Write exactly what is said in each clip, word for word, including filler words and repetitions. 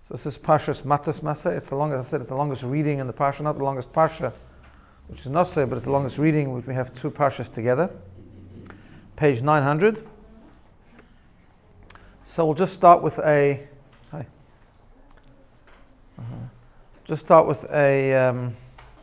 So this is Parshas Matos Maseh. It's the longest, I said, it's the longest reading in the Parsha, not the longest Parsha, which is Noseh, but it's the longest reading, which we have two Parshas together. Page nine hundred. So we'll just start with a, hi. Uh-huh. Just start with a um,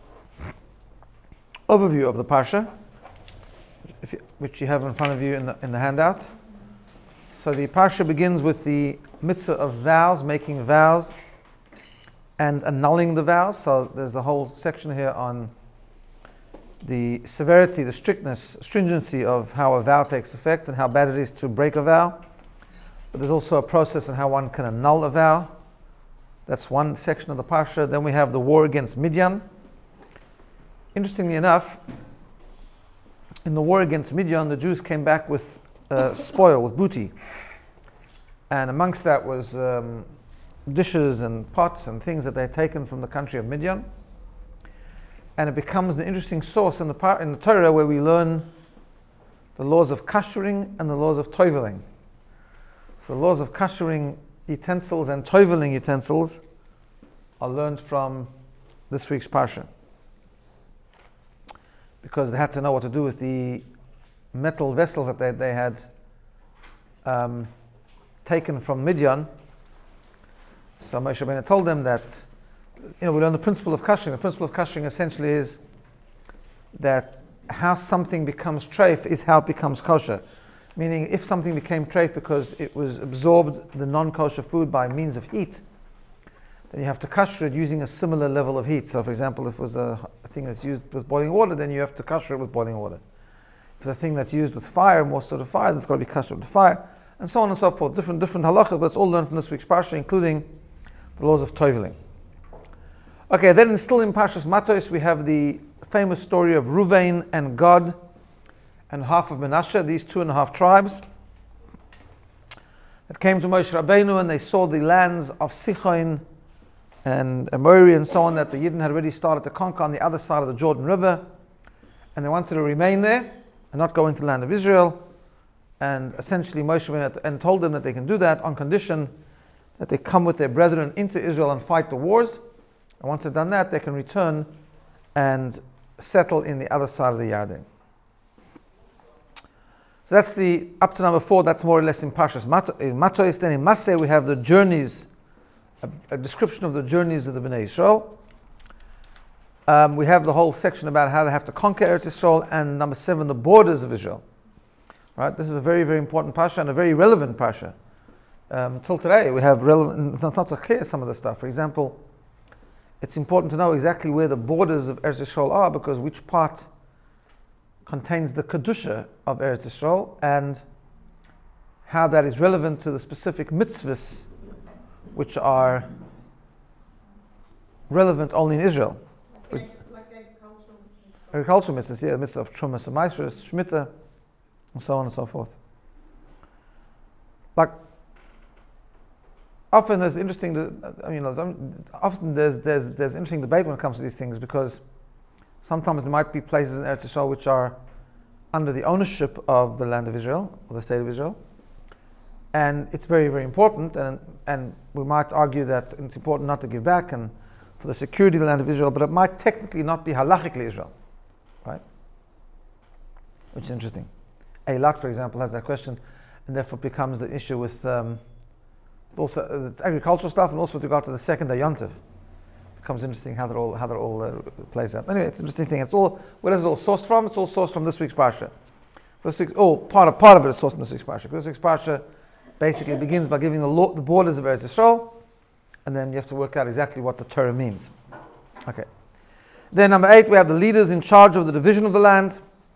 overview of the Parsha, if you, which you have in front of you in the, in the handout. So the Parsha begins with the mitzvah of vows, making vows, and annulling the vows. So there's a whole section here on the severity, the strictness, stringency of how a vow takes effect and how bad it is to break a vow. But there's also a process on how one can annul a vow. That's one section of the Parsha. Then we have the war against Midian. Interestingly enough, in the war against Midian, the Jews came back with uh, spoil, with booty. And amongst that was um, dishes and pots and things that they had taken from the country of Midian. And it becomes an interesting source in the, par- in the Torah where we learn the laws of kashering and the laws of toiveling. So the laws of kashering utensils and toiveling utensils are learned from this week's Parsha, because they had to know what to do with the metal vessels that they, they had um, taken from Midian. So Moshe Rabbeinu told them that, you know, we learn the principle of kashering. The principle of kashering essentially is that how something becomes treif is how it becomes kosher. Meaning, if something became treif because it was absorbed, the non-kosher food, by means of heat, then you have to kasher it using a similar level of heat. So, for example, if it was a, a thing that's used with boiling water, then you have to kasher it with boiling water. If it's a thing that's used with fire, more sort of fire, then it's got to be kasher with fire, and so on and so forth. Different different halachas, but it's all learned from this week's Parsha, including the laws of toiveling. Okay, then still in Parshas Matos, we have the famous story of Ruvain and Gad and half of Menashe, these two and a half tribes that came to Moshe Rabbeinu, and they saw the lands of Sichon and Amori and so on that the Yidden had already started to conquer on the other side of the Jordan River, and they wanted to remain there and not go into the land of Israel. And essentially Moshe went and told them that they can do that on condition that they come with their brethren into Israel and fight the wars. And once they've done that, they can return and settle in the other side of the Yarden. So that's the, up to number four, that's more or less in Parshas Matos. Then in Maseh we have the journeys, a, a description of the journeys of the Bnei Yisrael. Um, we have the whole section about how they have to conquer Eretz Yisrael, and number seven, the borders of Israel. Right? This is a very, very important Parsha and a very relevant Parsha. Um, till today we have relevant, it's not, not so clear some of the stuff. For example, it's important to know exactly where the borders of Eretz Yisrael are, because which part contains the Kedusha of Eretz Yisrael, and how that is relevant to the specific mitzvahs which are relevant only in Israel. Like, like agricultural mitzvahs. Agricultural mitzvahs, yeah, the mitzvah of Trumas and Maasros, Shemitah, and so on and so forth. Like, often there's interesting, I mean, often there's there's there's interesting debate when it comes to these things, because sometimes there might be places in Eretz Yisrael which are under the ownership of the land of Israel, or the state of Israel, and it's very, very important, and and we might argue that it's important not to give back and for the security of the land of Israel, but it might technically not be halachically Israel, right? Which is interesting. Eilat, for example, has that question, and therefore becomes the issue with um, also it's agricultural stuff, and also with regard to the second day Yom Tov. Becomes interesting how that all how that all uh, plays out. Anyway, it's an interesting thing. It's all, where is it all sourced from? It's all sourced from this week's Parsha. This week's, oh, part of part of it is sourced from this week's Parsha. This week's Parsha basically begins by giving the, law, the borders of Eretz Yisrael, and then you have to work out exactly what the Torah means. Okay. Then number eight, we have the leaders in charge of the division of the land.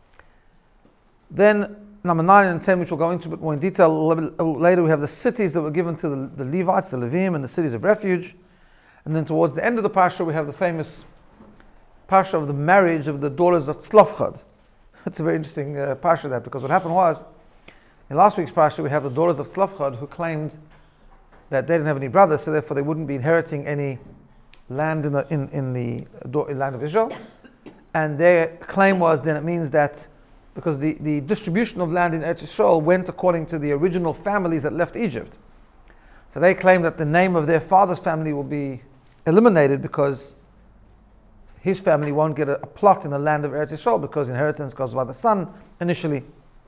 Then number nine and ten, which we'll go into a bit more in detail a little bit later, we have the cities that were given to the, the Levites, the Levim, and the cities of refuge. And then towards the end of the Parsha, we have the famous Parsha of the marriage of the daughters of Tzlofchad. It's a very interesting uh, Parsha that, because what happened was, in last week's Parsha, we have the daughters of Tzlofchad who claimed that they didn't have any brothers, so therefore they wouldn't be inheriting any land in the, in, in the in land of Israel. And their claim was, then it means that because the, the distribution of land in Eretz Yisrael went according to the original families that left Egypt. So they claim that the name of their father's family will be eliminated because his family won't get a, a plot in the land of Eretz Yisrael because inheritance goes by the son initially.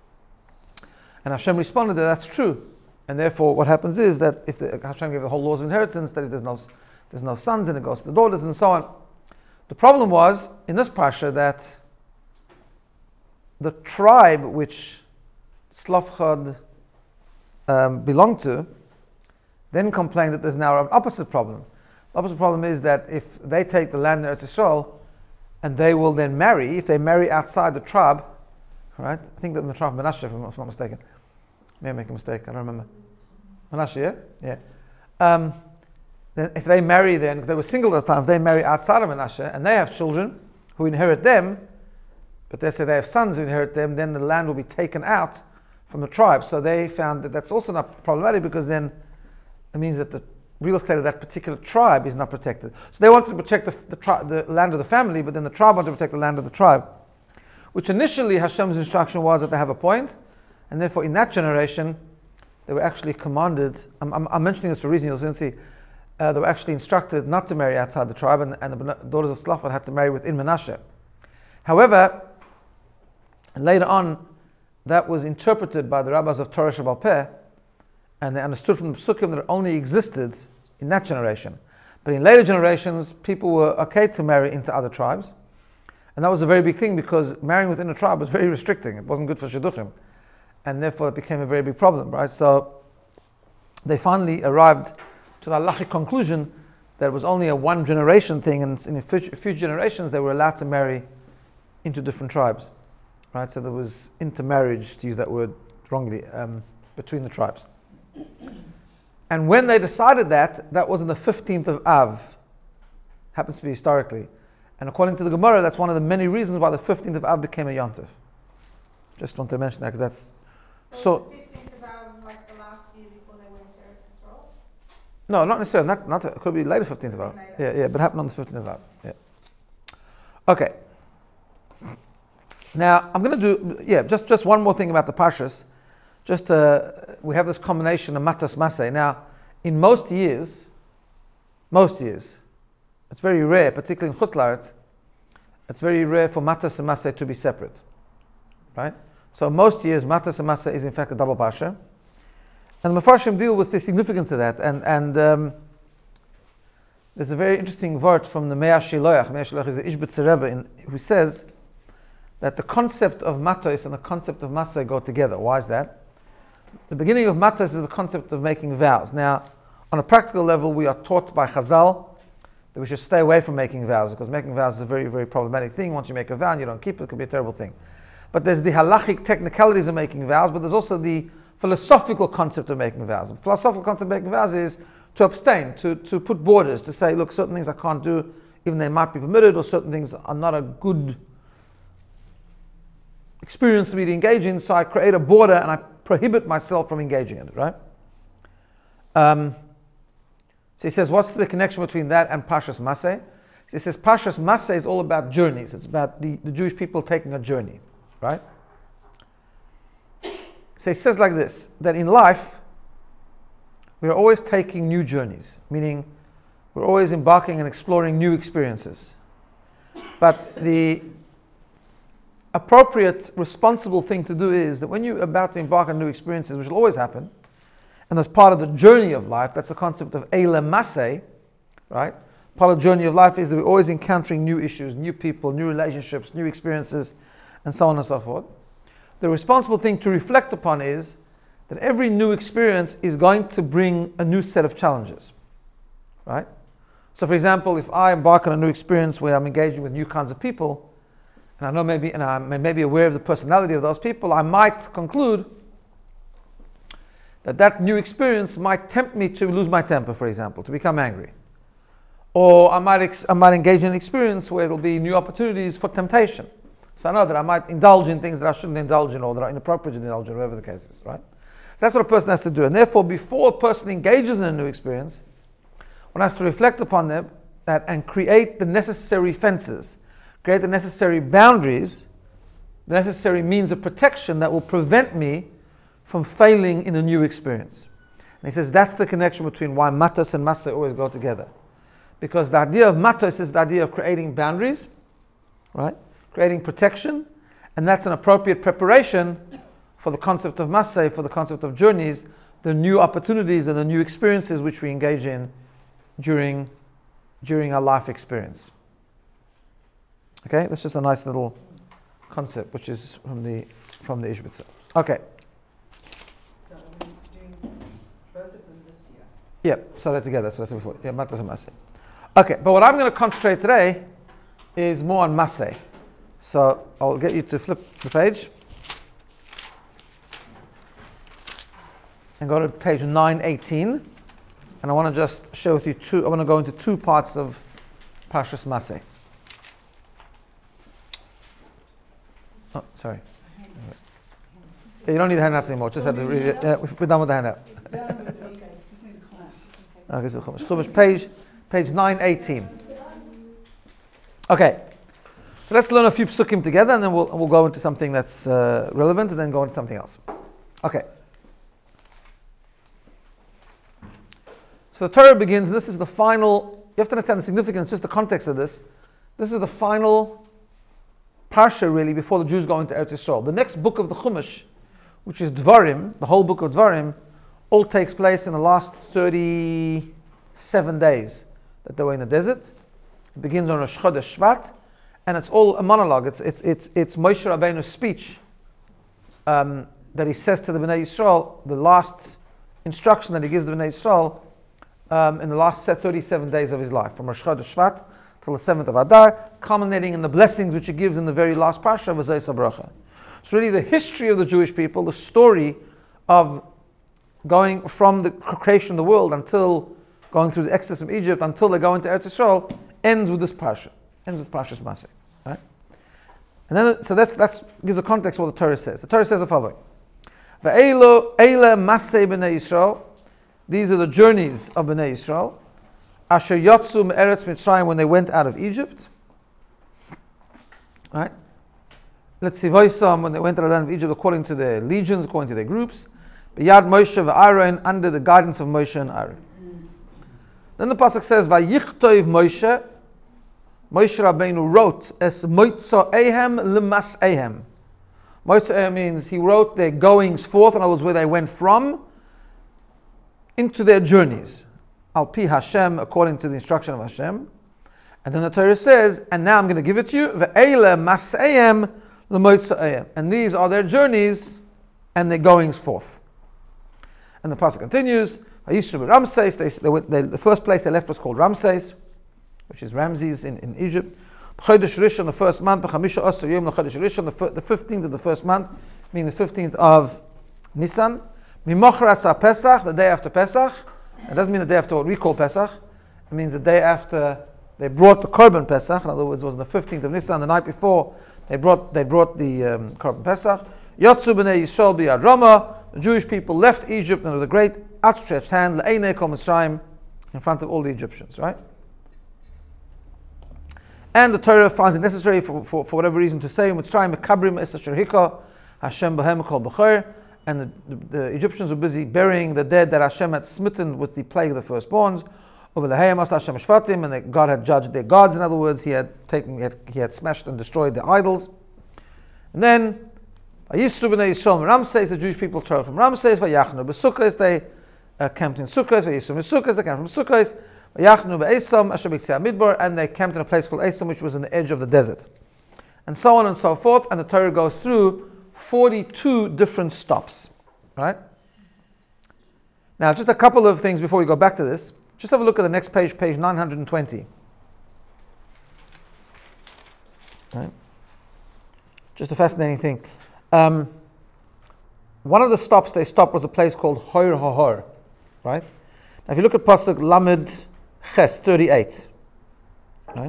And Hashem responded that that's true. And therefore what happens is that if the, Hashem gave the whole laws of inheritance, that if there's no, there's no sons and it goes to the daughters and so on. The problem was, in this parsha, that the tribe which Tzlofchad um, belonged to then complained that there's now an opposite problem. The opposite problem is that if they take the land in Eretz Yisrael and they will then marry, if they marry outside the tribe, right? I think that in the tribe of Menashe, if I'm not mistaken. May I make a mistake? I don't remember. Menashe, yeah? Yeah. Um, then if they marry then, if they were single at the time, if they marry outside of Menashe and they have children who inherit them, but they say they have sons who inherit them, then the land will be taken out from the tribe. So they found that that's also not problematic because then it means that the real estate of that particular tribe is not protected. So they wanted to protect the, the, tri- the land of the family, but then the tribe wanted to protect the land of the tribe. Which initially Hashem's instruction was that they have a point, and therefore in that generation they were actually commanded, I'm, I'm, I'm mentioning this for a reason, you'll soon see, uh, they were actually instructed not to marry outside the tribe, and, and the daughters of Tzlofchad had to marry within Menashe. However, later on, that was interpreted by the rabbis of Torah Sheba'al Peh, and they understood from the Psukim that it only existed in that generation. But in later generations, people were okay to marry into other tribes. And that was a very big thing because marrying within a tribe was very restricting. It wasn't good for Shidduchim. And therefore it became a very big problem, right? So they finally arrived to the halachic conclusion that it was only a one generation thing, and in a few, a few generations they were allowed to marry into different tribes, right? So there was intermarriage, to use that word wrongly, um, between the tribes. And when they decided that, that was on the fifteenth of Av. Happens to be historically. And according to the Gemara, that's one of the many reasons why the fifteenth of Av became a Yontif. Just want to mention that because that's So, so. the fifteenth of Av, like the last year before they went to Eretz Yisrael? No, not necessarily. Not, not it could be later fifteenth of Av. Later. Yeah, yeah, but it happened on the fifteenth of Av. Yeah. Okay. Now I'm going to do yeah just, just one more thing about the Parshas. Just uh, we have this combination of Matas Maseh. Now, in most years, most years, it's very rare, particularly in Chutz La'aretz, it's very rare for Matas and Maseh to be separate, right? So most years, Matas and Maseh is in fact a double Parsha, and the Mefarshim deal with the significance of that. And and um, there's a very interesting word from the Mea Shiloach. Mea Shiloach is the Ishbitzer Rebbe, in, who says that the concept of Matos and the concept of Maseh go together. Why is that? The beginning of Matas is the concept of making vows. Now, on a practical level, we are taught by Chazal that we should stay away from making vows, because making vows is a very, very problematic thing. Once you make a vow and you don't keep it, it could be a terrible thing. But there's the halachic technicalities of making vows, but there's also the philosophical concept of making vows. The philosophical concept of making vows is to abstain, to, to put borders, to say, look, certain things I can't do, even they might be permitted, or certain things are not a good experience for me to engage in, so I create a border and I prohibit myself from engaging in it, right? Um, so he says, what's the connection between that and Parshas Maseh? So he says, Parshas Maseh is all about journeys. It's about the, the Jewish people taking a journey, right? So he says like this, that in life, we are always taking new journeys, meaning we're always embarking and exploring new experiences. But the appropriate, responsible thing to do is that when you're about to embark on new experiences, which will always happen, and as part of the journey of life, that's the concept of Eile Maseh, right? Part of the journey of life is that we're always encountering new issues, new people, new relationships, new experiences, and so on and so forth. The responsible thing to reflect upon is that every new experience is going to bring a new set of challenges, right? So for example, if I embark on a new experience where I'm engaging with new kinds of people, and I know maybe, and I'm maybe aware of the personality of those people, I might conclude that that new experience might tempt me to lose my temper, for example, to become angry. Or I might ex- I might engage in an experience where there will be new opportunities for temptation. So I know that I might indulge in things that I shouldn't indulge in, or that are inappropriate to indulge in, whatever the case is, right? That's what a person has to do. And therefore, before a person engages in a new experience, one has to reflect upon them that and create the necessary fences, create the necessary boundaries, the necessary means of protection that will prevent me from failing in a new experience. he says that's the connection between why matos and maseh always go together. Because the idea of matos is the idea of creating boundaries, right? Creating protection, and that's an appropriate preparation for the concept of maseh, for the concept of journeys, the new opportunities and the new experiences which we engage in during during our life experience. Okay, that's just a nice little concept, which is from the from the Ishbitzer. Okay. So are we doing both of them this year? Yeah, so they're together. That's what I said before. Yeah, matos and maseh. Okay, but what I'm going to concentrate today is more on maseh. So I'll get you to flip the page and go to page nine eighteen, and I want to just share with you two. I want to go into two parts of Parshas Maseh. Oh, sorry. Yeah, you don't need the handouts anymore. Just have to read it. Yeah, we're done with the handout. Okay, so Chumash. Chumash, page page nine eighteen. Okay, so let's learn a few psukim together, and then we'll we'll go into something that's uh, relevant, and then go into something else. Okay. So the Torah begins. This is the final. You have to understand the significance, just the context of this. This is the final parsha, really, before the Jews go into Eretz Yisrael. The next book of the Chumash, which is Dvarim, the whole book of Dvarim, all takes place in the last thirty-seven days that they were in the desert. It begins on Rosh Chodesh Shvat, and it's all a monologue. It's it's it's it's Moshe Rabbeinu's speech um, that he says to the Bnei Yisrael, the last instruction that he gives the Bnei Yisrael um, in the last thirty-seven days of his life, from Rosh Chodesh Shvat till the seventh of Adar, culminating in the blessings which he gives in the very last parsha of V'zayis HaBracha. It's really the history of the Jewish people, the story of going from the creation of the world until going through the exodus from Egypt until they go into Eretz Yisrael, ends with this parsha, ends with Parshas Maseh, right? And then, so that's that's gives a context of what the Torah says. The Torah says the following: "Ve'elo eile Maseh b'nei Yisrael." These are the journeys of b'nei Yisrael. Asher yotzu me'eretz Mitzrayim, when they went out of Egypt, right? Let's see, Voisam, when they went out of the land of Egypt, according to their legions, according to their groups. B'yad Moshe ve'Aaron, under the guidance of Moshe and Aaron. Then the pasuk says, "Vayichtov Moshe." Moshe Rabbeinu wrote as Moitzo Ehem Lemas Ehem. Moitzo Ehem means he wrote their goings forth, in other words, where they went from, into their journeys. Al pi Hashem, according to the instruction of Hashem. And then the Torah says, and now I'm going to give it to you, Ve'ele Mas'eyem Lemoitzo Ehem. And these are their journeys and their goings forth. And the pasuk continues, Vayishru Ramses, they, they went, they, the first place they left was called Ramses, which is Ramses in, in Egypt. Chodesh Rishon, the first month, B'chamisha Osar Yom Chodesh Rishon, the fifteenth of the first month, meaning the fifteenth of Nisan. Mimochras Pesach, the day after Pesach. It doesn't mean the day after what we call Pesach. It means the day after they brought the Korban Pesach. In other words, it was on the fifteenth of Nisan, the night before they brought they brought the um, Korban Pesach. Yotzu b'nei Yisrael b'yad Rama. The Jewish people left Egypt and with a great outstretched hand, le'einei kol Mitzrayim, in front of all the Egyptians, right? And the Torah finds it necessary for, for, for whatever reason to say, Mitzrayim mekabrim es asher hika, Hashem b'hem kol b'cher. And the, the, the Egyptians were busy burying the dead that Hashem had smitten with the plague of the firstborns. Over the Hayam Hashem Shvatim, and that God had judged their gods. In other words, He had taken, he had, he had smashed and destroyed their idols. And then, Vayisru b'nei Yisrael Ramses, the Jewish people traveled from Ramses. Vayachnu b'Sukkos, they uh, camped in Sukkos. Vayisru b'Sukkos, they camped from Sukkos. Vayachnu b'Esam, Asher b'Ktzei Midbar, and they camped in a place called Esam, which was on the edge of the desert. And so on and so forth. And the Torah goes through forty-two different stops, right? Now, just a couple of things before we go back to this. Just have a look at the next page, page nine hundred twenty. Right? Just a fascinating thing. Um, one of the stops they stopped was a place called Hor Hahor, right? Now, if you look at Pasuk Lamed Ches thirty-eight, right?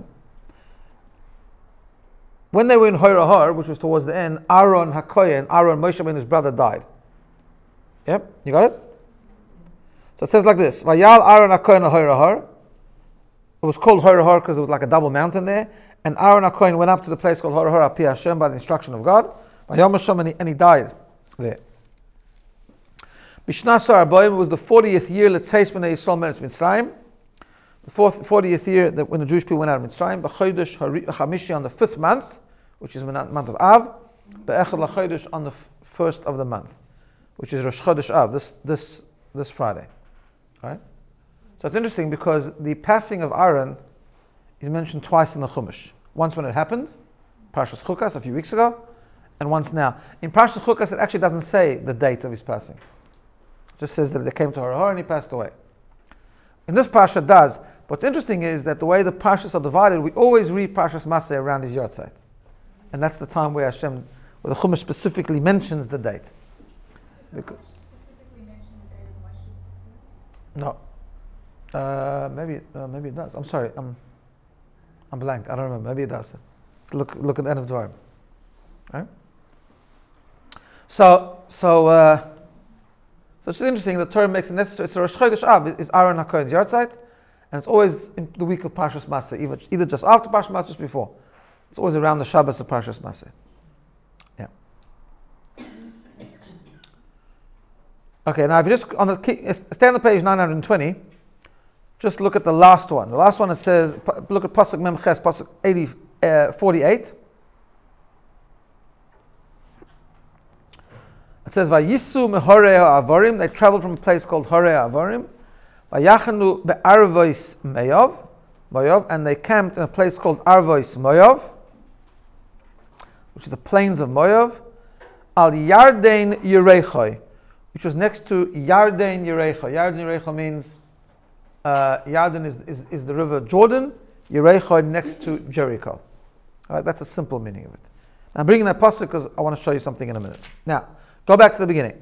When they were in Hor Hahor, which was towards the end, Aaron HaKohen, Aaron, Moshe and his brother died. Yep, you got it? So it says like this: Vayal Aaron HaKohen Hor Hahor. It was called Hor Hahor because it was like a double mountain there. And Aaron HaKohen went up to the place called Hor Hahor Api Hashem by the instruction of God. Vayom Hashem, and he, and he died there. Bishnasar Arboim was the fortieth year, let's say, when Yisrael met Mitzrayim. The fourth, fortieth year that when the Jewish people went out of Mitzrayim. B'chodesh Hamishi on the fifth month, which is the month of Av. Be'echad l'chodesh on the f- first of the month, which is Rosh Chodesh Av, this this this Friday. Right? So it's interesting because the passing of Aaron is mentioned twice in the Chumash. Once when it happened, Parshas Chukas a few weeks ago, and once now. In Parshas Chukas it actually doesn't say the date of his passing. It just says that they came to Har and he passed away. In this Parsha it does. What's interesting is that the way the Parshas are divided, we always read Parshas Maseh around his Yortzeit. And that's the time where Hashem, where the Chumash specifically mentions the date. Does the Because, Chumash specifically mention the date of Moshe's baptism? no. Uh, maybe uh, maybe it does. I'm sorry. I'm I'm blank. I don't remember. Maybe it does. Look look at the end of Dvarim. Right? So so uh, so it's interesting. The Torah makes it necessary. So Rosh Chodesh Av is Aaron HaKohen's Yortzeit, and it's always in the week of Parshas Maseh, either, either just after Parshas Maseh, just before. It's always around the Shabbos of Parshas Maseh. Yeah. Okay. Now, if you just on the stay on the page nine hundred twenty, just look at the last one. The last one it says, look at Pasuk Mem Ches, Pasuk eighty, uh, forty-eight. It says, "Vayisu mehorei ha'avorim." They traveled from a place called Horei ha'avorim. Vayachanu be'arvois Moav, Moav, and they camped in a place called Arvois Moav, which is the plains of Moav. Al Yarden Yerechoi, which was next to Yarden Yerechoi. Yarden Yerechoi means uh, Yarden is, is, is the river Jordan. Yerechoi next to Jericho. All right, that's a simple meaning of it. Now, I'm bringing that pasuk because I want to show you something in a minute. Now, go back to the beginning.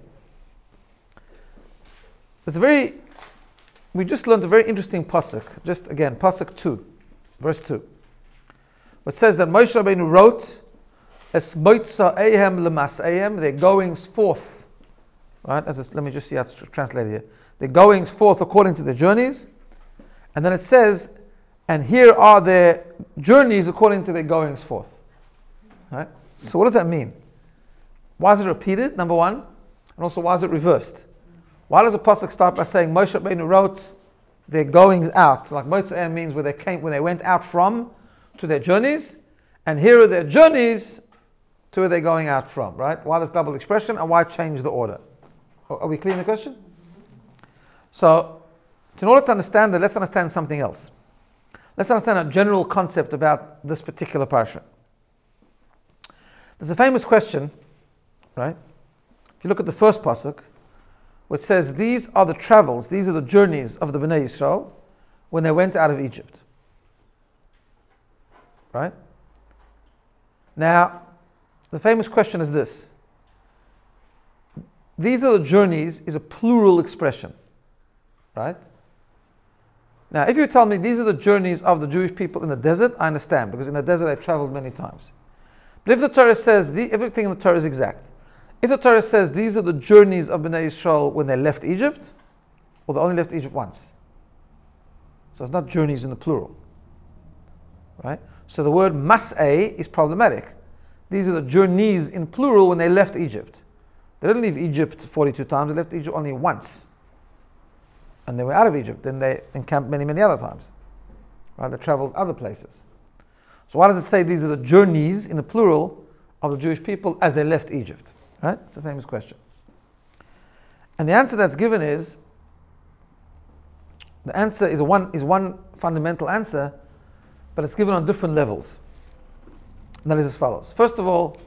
It's a very We just learned a very interesting pasuk. Just again, pasuk two, verse two. It says that Moshe Rabbeinu wrote, "Es moitza ehem lemas'ehem." Their goings forth, right? As it's, let me just see how it's translated here. Their goings forth according to their journeys, and then it says, "And here are their journeys according to their goings forth." Right? So what does that mean? Why is it repeated? Number one, and also why is it reversed? Why does the pasuk start by saying Moshe Rabbeinu wrote their goings out? Like Motzei means where they came, when they went out from to their journeys, and here are their journeys to where they're going out from. Right? Why this double expression, and why change the order? Are we clear in the question? So, in order to understand that, let's understand something else. Let's understand a general concept about this particular parsha. There's a famous question, right? If you look at the first pasuk, which says, these are the travels, these are the journeys of the Bnei Yisrael when they went out of Egypt. Right? Now, the famous question is this. These are the journeys is a plural expression. Right? Now, if you tell me these are the journeys of the Jewish people in the desert, I understand, because in the desert they traveled many times. But if the Torah says, the, everything in the Torah is exact, if the Torah says these are the journeys of Bnei Yisrael when they left Egypt, well, they only left Egypt once. So it's not journeys in the plural. Right? So the word mas'eh is problematic. These are the journeys in plural when they left Egypt. They didn't leave Egypt forty-two times, they left Egypt only once. And they were out of Egypt, then they encamped many, many other times. Right? They traveled other places. So why does it say these are the journeys in the plural of the Jewish people as they left Egypt? Right? It's a famous question. And the answer that's given is, the answer is one is one fundamental answer, but it's given on different levels. And that is as follows. First of all,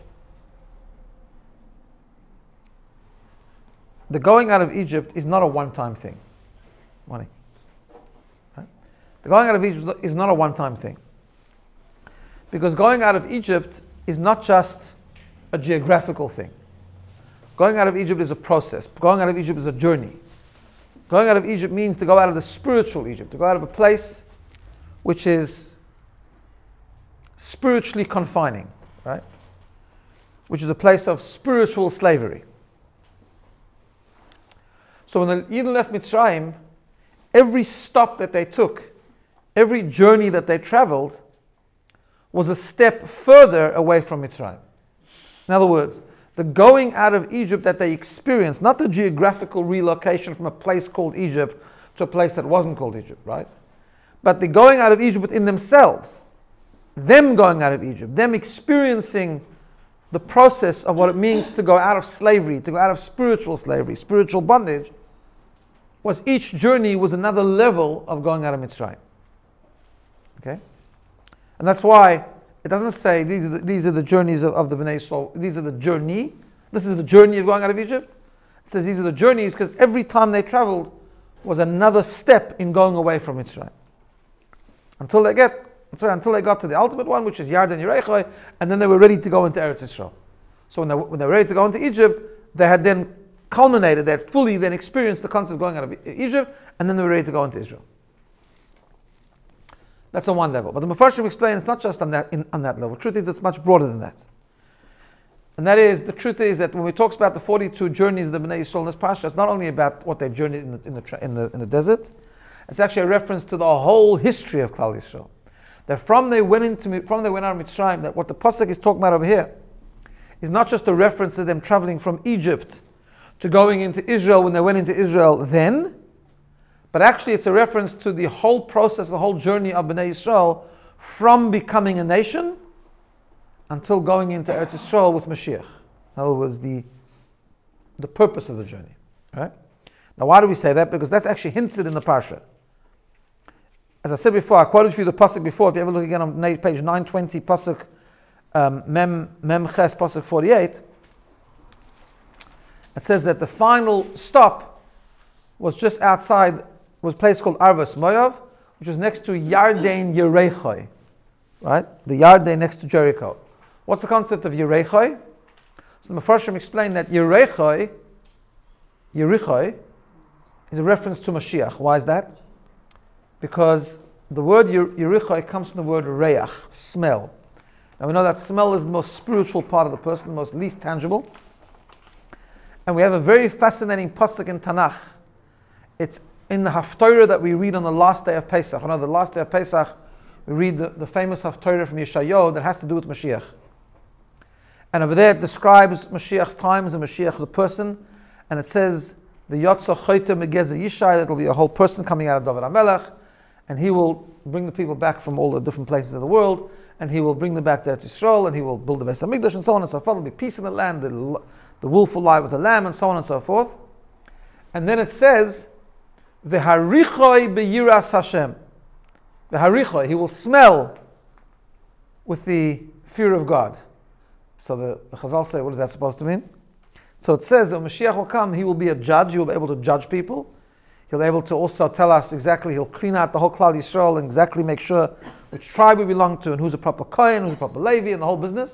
the going out of Egypt is not a one-time thing. Money. Right? The going out of Egypt is not a one-time thing. Because going out of Egypt is not just a geographical thing. Going out of Egypt is a process. Going out of Egypt is a journey. Going out of Egypt means to go out of the spiritual Egypt, to go out of a place which is spiritually confining, right? Which is a place of spiritual slavery. So when the Yidden left Mitzrayim, every stop that they took, every journey that they traveled, was a step further away from Mitzrayim. In other words, the going out of Egypt that they experienced, not the geographical relocation from a place called Egypt to a place that wasn't called Egypt, right? But the going out of Egypt within themselves, them going out of Egypt, them experiencing the process of what it means to go out of slavery, to go out of spiritual slavery, spiritual bondage, was each journey was another level of going out of Mitzrayim. Okay? And that's why it doesn't say these are the, these are the journeys of, of the Bnei Yisrael. These are the journey. This is the journey of going out of Egypt. It says these are the journeys because every time they traveled was another step in going away from Mitzrayim. Until they get, sorry, until they got to the ultimate one, which is Yarden Yerechoi, and then they were ready to go into Eretz Yisrael. So when they, when they were ready to go into Egypt, they had then culminated, they had fully then experienced the concept of going out of Egypt, and then they were ready to go into Israel. That's on one level. But the Mefarshim explain it's not just on that in, on that level. The truth is it's much broader than that. And that is, the truth is that when we talk about the forty-two journeys of the Bnei Yisrael in this Parsha, it's not only about what they journeyed in the, in the, in the, in the desert, it's actually a reference to the whole history of Klal Yisrael. That from they went into from they went out of Mitzrayim, that what the Pasuk is talking about over here is not just a reference to them traveling from Egypt to going into Israel when they went into Israel then, but actually it's a reference to the whole process, the whole journey of Bnei Yisrael from becoming a nation until going into Eretz Yisrael with Mashiach. In other words, the, the purpose of the journey. Right? Now why do we say that? Because that's actually hinted in the Parsha. As I said before, I quoted for you the Pasuk before. If you ever look again on page nine twenty, Pasuk um, Mem, Mem Ches, Pasuk forty-eight, it says that the final stop was just outside, was a place called Arvas Moav, which was next to Yarden Yerechoi, right? The Yarden next to Jericho. What's the concept of Yerechoi? So the Mefarshim explained that Yerechoi, Yerichoi, is a reference to Mashiach. Why is that? Because the word Yerichoi comes from the word Reach, smell. Now we know that smell is the most spiritual part of the person, the most least tangible. And we have a very fascinating pasuk in Tanakh. It's in the Haftorah that we read on the last day of Pesach. You know, the last day of Pesach, we read the, the famous Haftorah from Yeshayahu that has to do with Mashiach. And over there it describes Mashiach's times and Mashiach the person. And it says, the Yotza Choyte Megeze Yishai, that will be a whole person coming out of David HaMelech. And he will bring the people back from all the different places of the world. And he will bring them back to Eretz Yisrael. And he will build the Beis HaMikdash and so on and so forth. There will be peace in the land. The, the wolf will lie with the lamb and so on and so forth. And then it says, V'harichoi beyiras Hashem. V'harichoi, he will smell with the fear of God. So the, the Chazal say, what is that supposed to mean? So it says that when Mashiach will come, he will be a judge, he will be able to judge people. He'll be able to also tell us exactly, he'll clean out the whole Klal Yisrael and exactly make sure which tribe we belong to and who's a proper Kohen, who's a proper Levi and the whole business.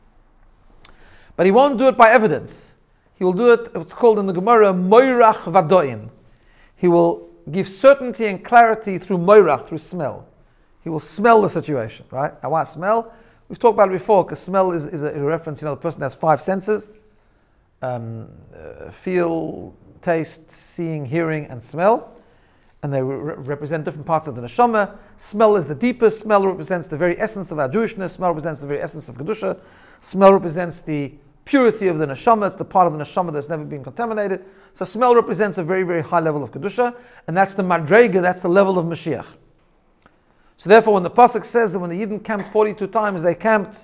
But he won't do it by evidence. He will do it, it's called in the Gemara, Moirach Vadoin. He will give certainty and clarity through Moirach, through smell. He will smell the situation, right? And why smell? We've talked about it before, because smell is, is a, a reference, you know, the person has five senses. Um, uh, feel, taste, seeing, hearing, and smell. And they re- represent different parts of the neshama. Smell is the deepest. Smell represents the very essence of our Jewishness. Smell represents the very essence of Kedusha. Smell represents the purity of the neshama. It's the part of the neshama that's never been contaminated. So smell represents a very, very high level of Kedusha. And that's the madrega, that's the level of Mashiach. So therefore, when the Pasuk says that when the Yidden camped forty-two times, they camped,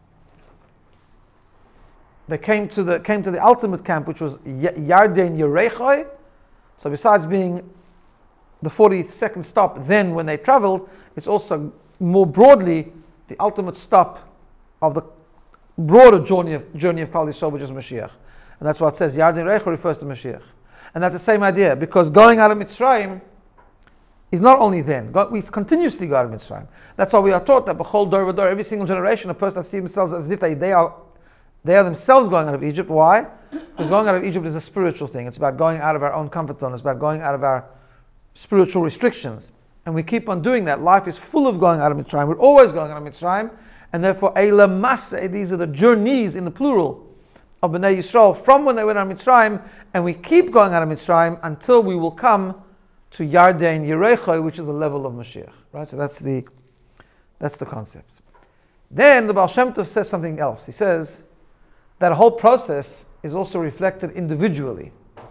they came to the came to the ultimate camp, which was Yarden Yerechoi. So besides being the forty-second stop then when they traveled, it's also more broadly the ultimate stop of the broader journey of journey of Klal Yisrael, which is Mashiach. And that's why it says Yarden Yerechoi refers to Mashiach. And that's the same idea, because going out of Mitzrayim is not only then. God, we continuously go out of Mitzrayim. That's why we are taught that B'chol Dor V'Dor, every single generation, a person that sees themselves as if they, they are they are themselves going out of Egypt. Why? Because going out of Egypt is a spiritual thing. It's about going out of our own comfort zone. It's about going out of our spiritual restrictions. And we keep on doing that. Life is full of going out of Mitzrayim. We're always going out of Mitzrayim. And therefore, Eila Maseh, these are the journeys in the plural of Bnei Yisrael from when they went out of Mitzrayim. And we keep going out of Mitzrayim until we will come to Yarden Yerechoi, which is the level of Mashiach. Right? So that's the that's the concept. Then the Baal Shem Tov says something else. He says that whole process is also reflected individually.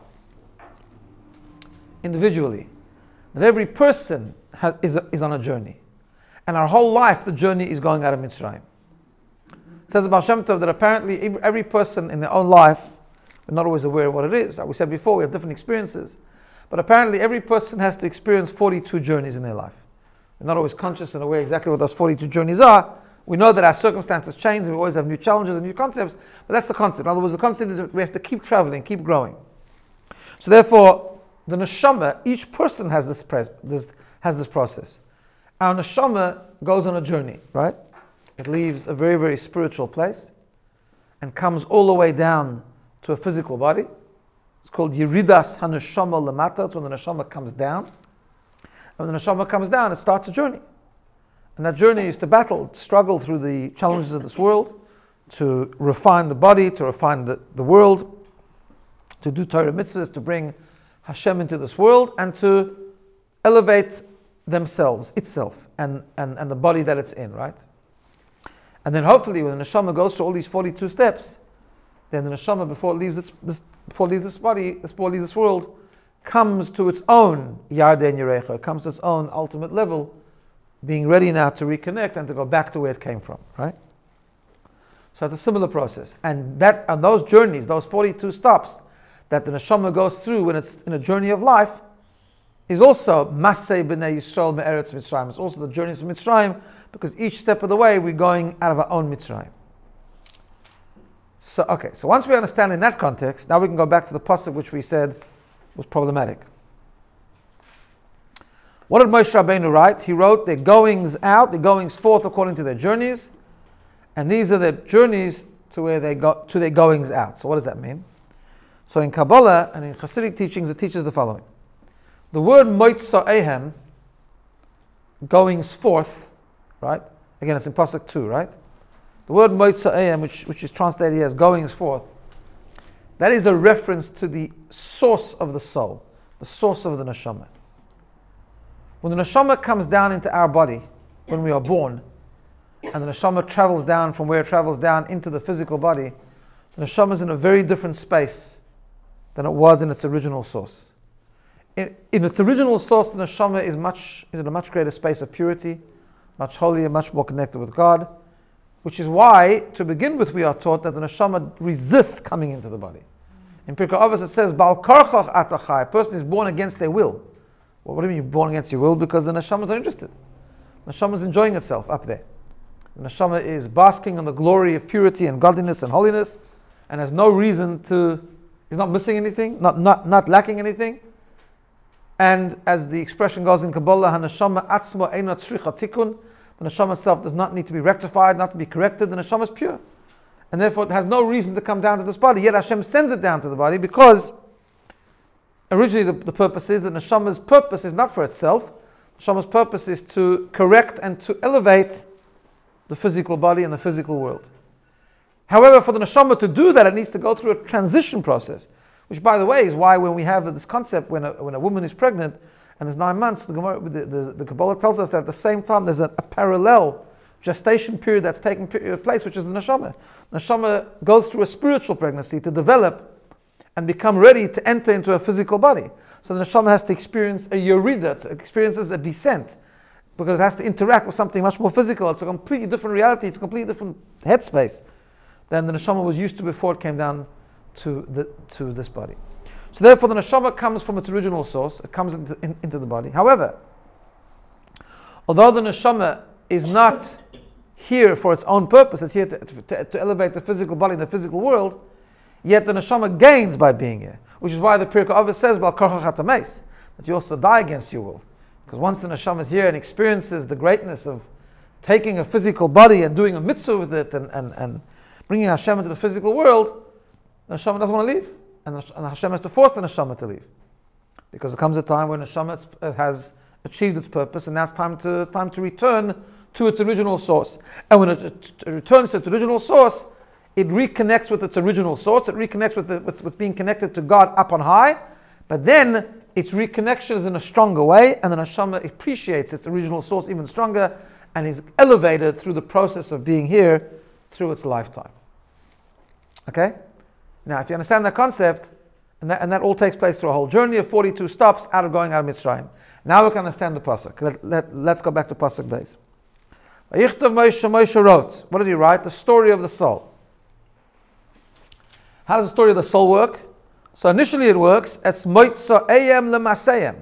Individually. That every person has, is, a, is on a journey. And our whole life, the journey is going out of Mitzrayim. It says about Shem Tov that apparently every person in their own life, we're not always aware of what it is. Like we said before, we have different experiences. But apparently every person has to experience forty-two journeys in their life. We're not always conscious and aware exactly what those forty-two journeys are. We know that our circumstances change and we always have new challenges and new concepts, but that's the concept. In other words, the concept is that we have to keep traveling, keep growing. So therefore, the neshama, each person has this, pres- this has this process. Our neshama goes on a journey, right? It leaves a very, very spiritual place and comes all the way down to a physical body. It's called Yeridas HaNeshama Lamata. It's when the neshama comes down. And when the neshama comes down, it starts a journey. And that journey is to battle, to struggle through the challenges of this world, to refine the body, to refine the, the world, to do Torah mitzvahs, to bring Hashem into this world, and to elevate themselves, itself, and, and, and the body that it's in, right? And then hopefully when the neshama goes through all these forty-two steps, then the neshama, before it leaves this, this before it leaves this body, before it leaves this world, comes to its own Yarden Yerecha, comes to its own ultimate level, being ready now to reconnect and to go back to where it came from, right? So it's a similar process. And that and those journeys, those forty-two stops that the neshama goes through when it's in a journey of life, is also Masei B'nai Yisrael Me'eretz Mitzrayim. It's also the journeys of Mitzrayim, because each step of the way we're going out of our own Mitzrayim. So, okay, so once we understand in that context, now we can go back to the pasuk which we said was problematic. What did Moshe Rabbeinu write? He wrote their goings out, their goings forth according to their journeys, and these are their journeys to where they go to their goings out. So what does that mean? So in Kabbalah and in Hasidic teachings, it teaches the following: the word Moitza Ehem, goings forth, right? Again, it's in pasuk two, right? The word Moitza Ehem, which which is translated here as goings forth, that is a reference to the source of the soul, the source of the neshama. When the neshama comes down into our body, when we are born, and the neshama travels down from where it travels down into the physical body, the neshama is in a very different space than it was in its original source. In, in its original source, the neshama is much is in a much greater space of purity, much holier, much more connected with God, which is why, to begin with, we are taught that the neshama resists coming into the body. In Pirkei Avos it says, Bal karchach atachai, a person is born against their will. Well, what do you mean you're born against your will? Because the neshama is not interested. The neshama is enjoying itself up there. The neshama is basking in the glory of purity and godliness and holiness, and has no reason to, he's not missing anything, not not, not lacking anything. And as the expression goes in Kabbalah, HaNeshama atzma eina tzricha tikun, the neshama itself does not need to be rectified, not to be corrected. The neshama is pure, and therefore it has no reason to come down to this body. Yet Hashem sends it down to the body because originally the, the purpose is that neshama's purpose is not for itself. Neshama's purpose is to correct and to elevate the physical body and the physical world. However, for the neshama to do that, it needs to go through a transition process, which, by the way, is why when we have this concept, when a, when a woman is pregnant and there's nine months, the, Gemara, the, the, the Kabbalah tells us that at the same time there's a, a parallel gestation period that's taking place, which is the neshama. The neshama goes through a spiritual pregnancy to develop and become ready to enter into a physical body. So the neshama has to experience a yerida, it experiences a descent, because it has to interact with something much more physical. It's a completely different reality, it's a completely different headspace than the neshama was used to before it came down to the to this body. So therefore the neshama comes from its original source, it comes into, in, into the body. However, although the neshama is not here for its own purpose, it's here to, to, to elevate the physical body in the physical world, yet the neshama gains by being here, which is why the Pirkei Avos says, "Bal karchach hatameis," that you also die against your will. Because once the neshama is here and experiences the greatness of taking a physical body and doing a mitzvah with it and, and, and bringing Hashem into the physical world, the neshama doesn't want to leave. And, the, and Hashem has to force the neshama to leave. Because there comes a time when the neshama has achieved its purpose, and now it's time to, time to return to its original source. And when it, it, it returns to its original source, it reconnects with its original source, it reconnects with, the, with, with being connected to God up on high, but then its reconnection is in a stronger way, and the neshama appreciates its original source even stronger, and is elevated through the process of being here through its lifetime. Okay? Now, if you understand that concept, and that, and that all takes place through a whole journey of forty-two stops out of going out of Mitzrayim. Now we can understand the pasuk. Let, let, let's go back to pasuk days. Moshe, Moshe wrote. What did he write? The story of the soul. How does the story of the soul work? So initially it works as moitza ayem lemasayem.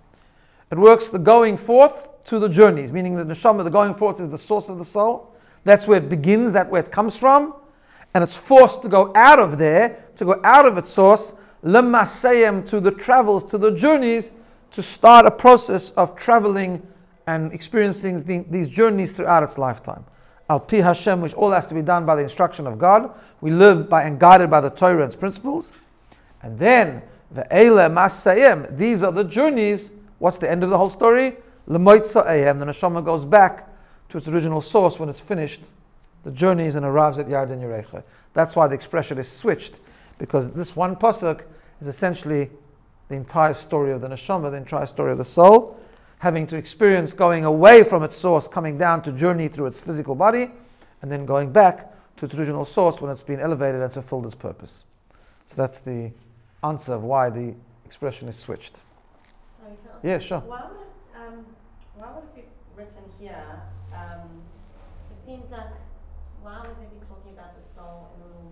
It works the going forth to the journeys, meaning the neshama, the going forth is the source of the soul. That's where it begins, that's where it comes from. And it's forced to go out of there, to go out of its source, lemasayem, to the travels, to the journeys, to start a process of traveling and experiencing the, these journeys throughout its lifetime. Al pi Hashem, which all has to be done by the instruction of God. We live by and guided by the Torah and its principles. And then, ve'ele masayem, these are the journeys. What's the end of the whole story? L'moitza ayem, the neshama goes back to its original source when it's finished the journeys and arrives at Yarden Yerecha. That's why the expression is switched, because this one pasuk is essentially the entire story of the neshama, the entire story of the soul, having to experience going away from its source, coming down to journey through its physical body, and then going back to its original source when it's been elevated and fulfilled its purpose. So that's the answer of why the expression is switched. Sorry, can I ask Yeah, you, sure. Why would it, um, why would it be written here? Um, it seems like why would they be talking about the soul in a little?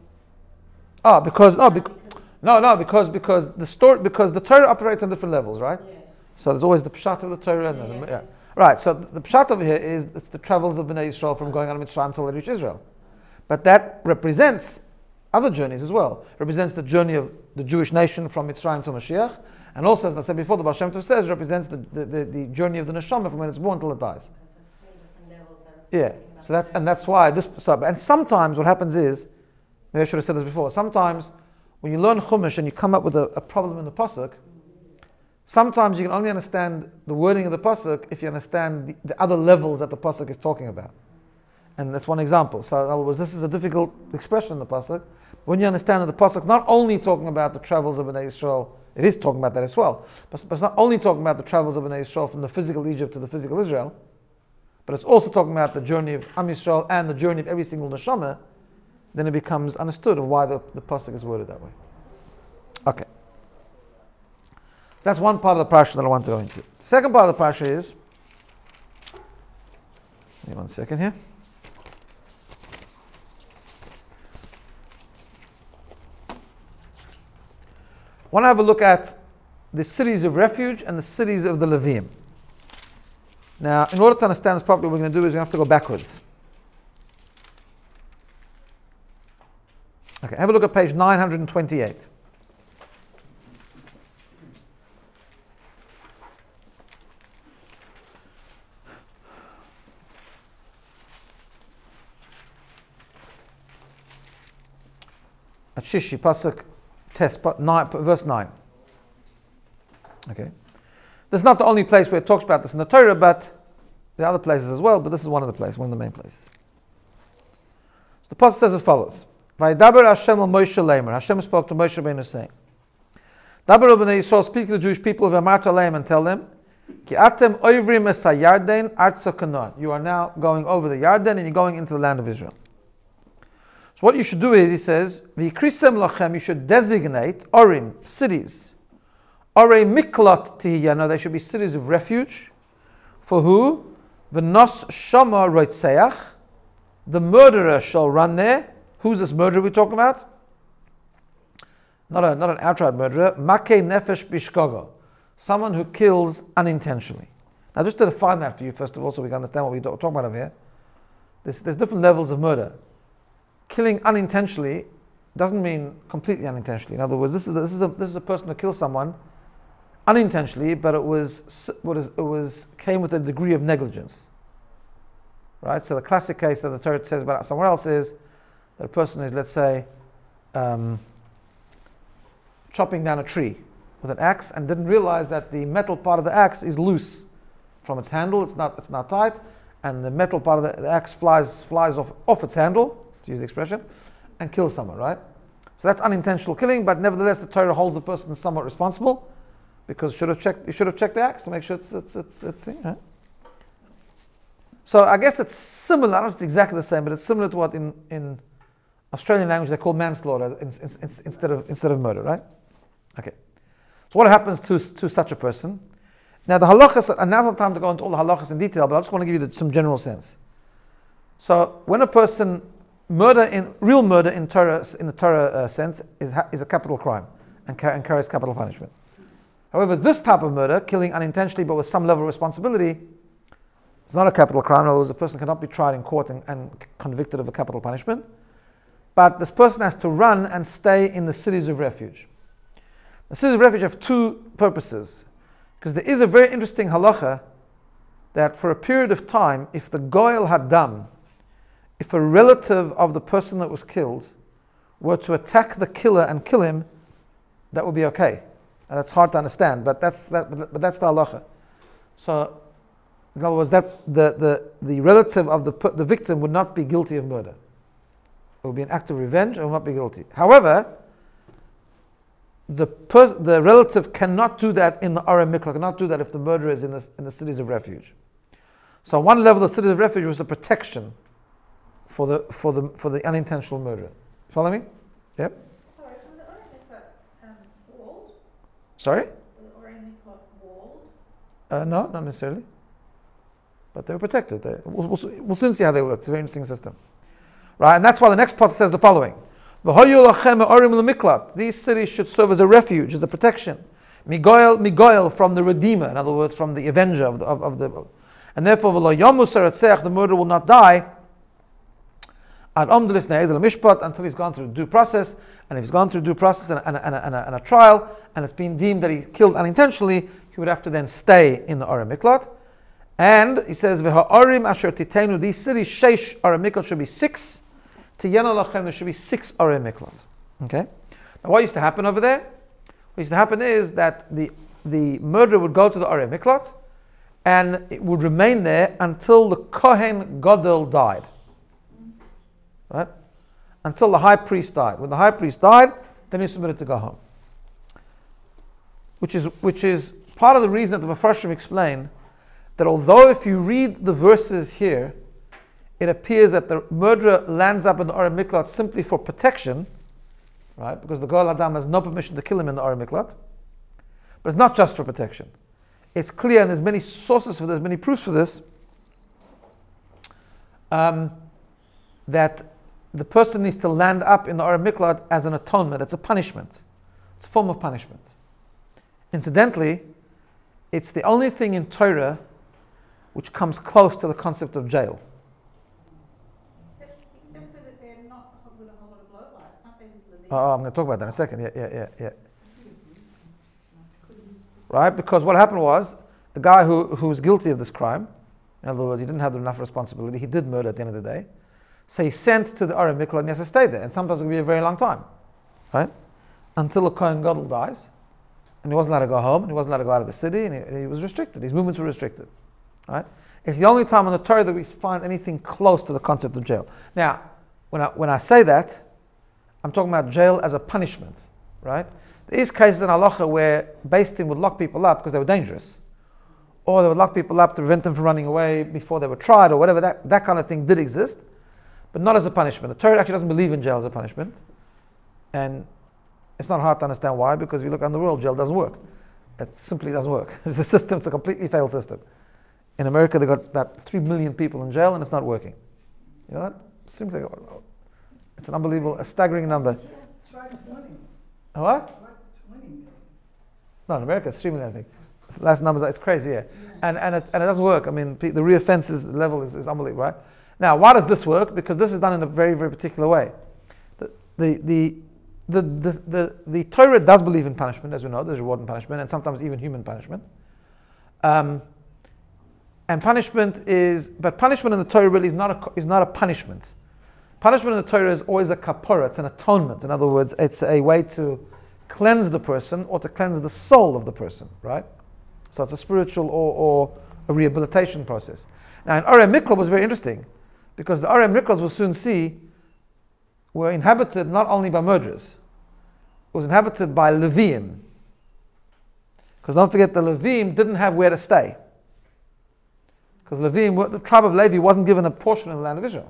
Ah, because no, bec- because no, no, because because the story because the Torah operates on different levels, right? yeah. So there's always the pshat of the Torah, and Yeah, then the, yeah, yeah. yes. Right. So the pshat over here is it's the travels of Bnei Yisrael from going out of Mitzrayim until they reach Israel, but that represents other journeys as well. It represents the journey of the Jewish nation from Mitzrayim to Mashiach, and also, as I said before, the Baal Shem Tov says represents the, the, the, the journey of the neshama from when it's born till it dies. Okay, so it's three different levels that it's Yeah. talking about So that the and that's why this. So, and sometimes what happens is, maybe I should have said this before. Sometimes when you learn Chumash and you come up with a, a problem in the pasuk, sometimes you can only understand the wording of the pasuk if you understand the, the other levels that the pasuk is talking about. And that's one example. So in other words, this is a difficult expression in the pasuk. When you understand that the pasuk is not only talking about the travels of Bnei Yisrael, it is talking about that as well. But, but it's not only talking about the travels of Bnei Yisrael from the physical Egypt to the physical Israel, but it's also talking about the journey of Am Yisrael and the journey of every single neshama. Then it becomes understood of why the, the pasuk is worded that way. Okay. That's one part of the parasha that I want to go into. The second part of the parasha is, give me one second here. I want to have a look at the cities of refuge and the cities of the Levium. Now, in order to understand this properly, what we're going to do is we have to go backwards. Okay, have a look at page nine hundred twenty-eight. At Shishi, Pasuk Tes, nine, verse nine. Okay. This is not the only place where it talks about this in the Torah, but there are other places as well, but this is one of the places, one of the main places. So the Pasuk says as follows. Vayidaber Hashem al Moshe Leimer. Hashem spoke to Moshe Rabbeinu saying, Daber Bnei Yisrael, speak to the Jewish people of Amarta Leim and tell them, Ki atem oivrim es hayarden artza Canaan. You are now going over the Yarden and you're going into the land of Israel. So what you should do is, he says, V'yikrisem lachem, you should designate orim, cities. Orei miklat tihiyana, they should be cities of refuge. For who? V'nos shama roitzeach, the murderer shall run there. Who's this murderer we're talking about? Not a, not an outright murderer. Makei nefesh bishkogo, someone who kills unintentionally. Now, just to define that for you, first of all, so we can understand what we're talking about over here. There's, there's different levels of murder. Killing unintentionally doesn't mean completely unintentionally. In other words, this is this is a this is a person who kills someone unintentionally, but it was what is it was came with a degree of negligence. Right. So the classic case that the Torah says about somewhere else is that a person is, let's say, um, chopping down a tree with an axe and didn't realize that the metal part of the axe is loose from its handle. It's not it's not tight, and the metal part of the, the axe flies flies off off its handle, to use the expression, and kills someone, right? So that's unintentional killing, but nevertheless the Torah holds the person somewhat responsible, because should have checked, you should have checked the axe to make sure it's it's it's, it's thing, right? So I guess it's similar, I don't know if it's exactly the same, but it's similar to what in, in Australian language they call manslaughter in, in, in, instead of instead of murder, right? Okay. So what happens to to such a person? Now the halachas, and now's not time to go into all the halachas in detail, but I just want to give you the, some general sense. So when a person murder in real murder in Torah in the Torah uh, sense is is a capital crime and, car- and carries capital punishment. However, this type of murder, killing unintentionally but with some level of responsibility, is not a capital crime. In other words, a person cannot be tried in court and, and convicted of a capital punishment. But this person has to run and stay in the cities of refuge. The cities of refuge have two purposes. Because there is a very interesting halacha that for a period of time, if the goyel hadam, if a relative of the person that was killed were to attack the killer and kill him, that would be okay. And that's hard to understand, but that's that, but that's the halacha. So, in other words, that the, the, the relative of the the victim would not be guilty of murder. It would be an act of revenge and would not be guilty. However, the pers- the relative cannot do that in the Arei Miklat, cannot do that if the murderer is in the, in the cities of refuge. So on one level, the cities of refuge was a protection for the for the for the unintentional murderer. Follow me? Yep. Sorry, were the Arei Miklat um, walled? Sorry? Were the Arei Miklat walled? Uh, no, not necessarily. But they were protected. They, we'll, we'll, we'll soon see how they work. It's a very interesting system. Right, and that's why the next part says the following. These cities should serve as a refuge, as a protection. Migoel, migoel from the Redeemer, in other words, from the Avenger of the, of, of the and therefore the murderer will not die until he's gone through due process, and if he's gone through due process and, and, and, and, a, and a trial, and it's been deemed that he killed unintentionally, he would have to then stay in the Arei Miklat. And he says, "V'ha'arim asher titenu," these cities, sheish Arei Miklat should be six. Tiyana lachem, there should be six Arei Miklat. Okay. Now, what used to happen over there? What used to happen is that the the murderer would go to the Arei Miklat, and it would remain there until the Kohen Gadol died. Right? Until the high priest died. When the high priest died, then he submitted to go home. Which is which is part of the reason that the Mefarshim explain that although if you read the verses here, it appears that the murderer lands up in the Arei Miklat simply for protection, right? Because the Goel Adam has no permission to kill him in the Arei Miklat. But it's not just for protection. It's clear, and there's many sources for this, many proofs for this, um, that the person needs to land up in the Arei Miklat as an atonement. It's a punishment. It's a form of punishment. Incidentally, it's the only thing in Torah which comes close to the concept of jail. Except, except for that they're not with a whole lot of lowlights, aren't they? With Oh, I'm going to talk about that in a second. Yeah, yeah, yeah, yeah. Right? Because what happened was, the guy who, who was guilty of this crime, in other words, he didn't have enough responsibility, he did murder at the end of the day, so he's sent to the Arei Miklat and he has to stay there. And sometimes it can be a very long time. Right? Until the Kohen Gadol dies, and he wasn't allowed to go home, and he wasn't allowed to go out of the city, and he, he was restricted. His movements were restricted. Right? It's the only time in the Torah that we find anything close to the concept of jail. Now, when I when I say that, I'm talking about jail as a punishment, right? There is cases in halacha where Beis Din would lock people up because they were dangerous, or they would lock people up to prevent them from running away before they were tried, or whatever. That that kind of thing did exist, but not as a punishment. The Torah actually doesn't believe in jail as a punishment, and it's not hard to understand why. Because if you look around the world, jail doesn't work. It simply doesn't work. It's a system. It's a completely failed system. In America, they got about three million people in jail, and it's not working. You know that? Simply, it's an unbelievable, a staggering number. Try twenty. What? Try twenty. No, in America, it's three million, I think. Last numbers, it's crazy, yeah. And and it, and it doesn't work. I mean, the reoffences level is, is unbelievable, right? Now, why does this work? Because this is done in a very, very particular way. The the the the the, the, the Torah does believe in punishment, as we know. There's reward and punishment, and sometimes even human punishment. Um, And punishment is, but punishment in the Torah really is not a is not a punishment. Punishment in the Torah is always a kapara, it's an atonement. In other words, it's a way to cleanse the person or to cleanse the soul of the person, right? So it's a spiritual or, or a rehabilitation process. Now, in Arei Miklat was very interesting because the Arei Miklat, we'll soon see, were inhabited not only by murderers, it was inhabited by Leviim. Because don't forget, the Leviim didn't have where to stay. Because Leviim, the tribe of Levi wasn't given a portion of the land of Israel.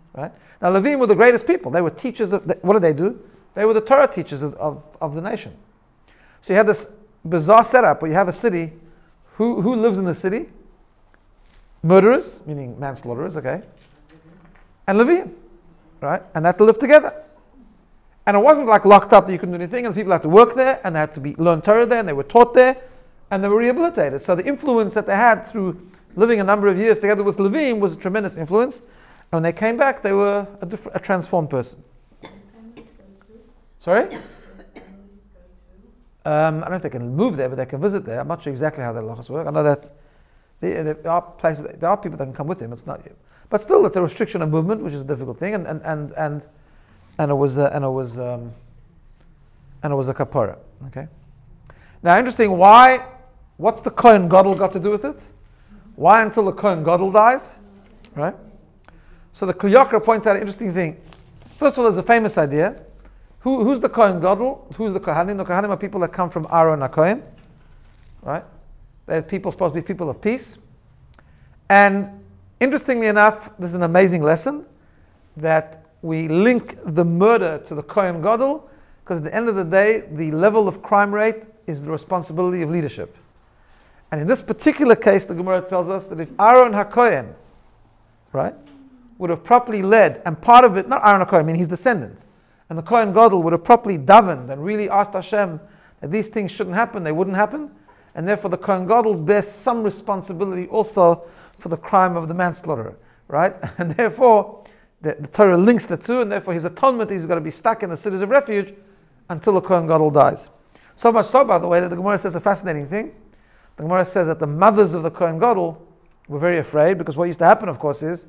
Right? Now, Levim were the greatest people. They were teachers of, what did they do? They were the Torah teachers of, of, of the nation. So you had this bizarre setup where you have a city. Who, who lives in the city? Murderers, meaning manslaughterers, okay? And Levim, right? And they had to live together. And it wasn't like locked up that you couldn't do anything, and people had to work there, and they had to be learn Torah there, and they were taught there, and they were rehabilitated. So the influence that they had through living a number of years together with Levim was a tremendous influence. And when they came back, they were a, different, a transformed person. Sorry? Um, I don't know if they can move there, but they can visit there. I'm not sure exactly how their halachas work. I know that there, there are places, there are people that can come with him. It's not you, but still, it's a restriction of movement, which is a difficult thing, and and and and, and it was uh, and it was um, and it was a kapara. Okay. Now, interesting. Why? What's the Kohen Gadol got to do with it? Why until the Kohen Gadol dies? Right. So the Kli Yakar points out an interesting thing. First of all, there's a famous idea. Who, who's the Kohen Gadol? Who's the Kohanim? The Kohanim are people that come from Aaron HaKohen, right? They're people supposed to be people of peace. And interestingly enough, there's an amazing lesson that we link the murder to the Kohen Gadol, because at the end of the day, the level of crime rate is the responsibility of leadership. And in this particular case, the Gemara tells us that if Aaron HaKohen, right, would have properly led, and part of it, not Aaron HaKohen, I mean his descendants, and the Kohen Gadol would have properly davened and really asked Hashem that these things shouldn't happen, they wouldn't happen, and therefore the Kohen Gadol bears some responsibility also for the crime of the manslaughterer, right? And therefore, the, the Torah links the two, and therefore his atonement is going to be stuck in the cities of refuge until the Kohen Gadol dies. So much so, by the way, that the Gemara says a fascinating thing. The Gemara says that the mothers of the Kohen Gadol were very afraid, because what used to happen, of course, is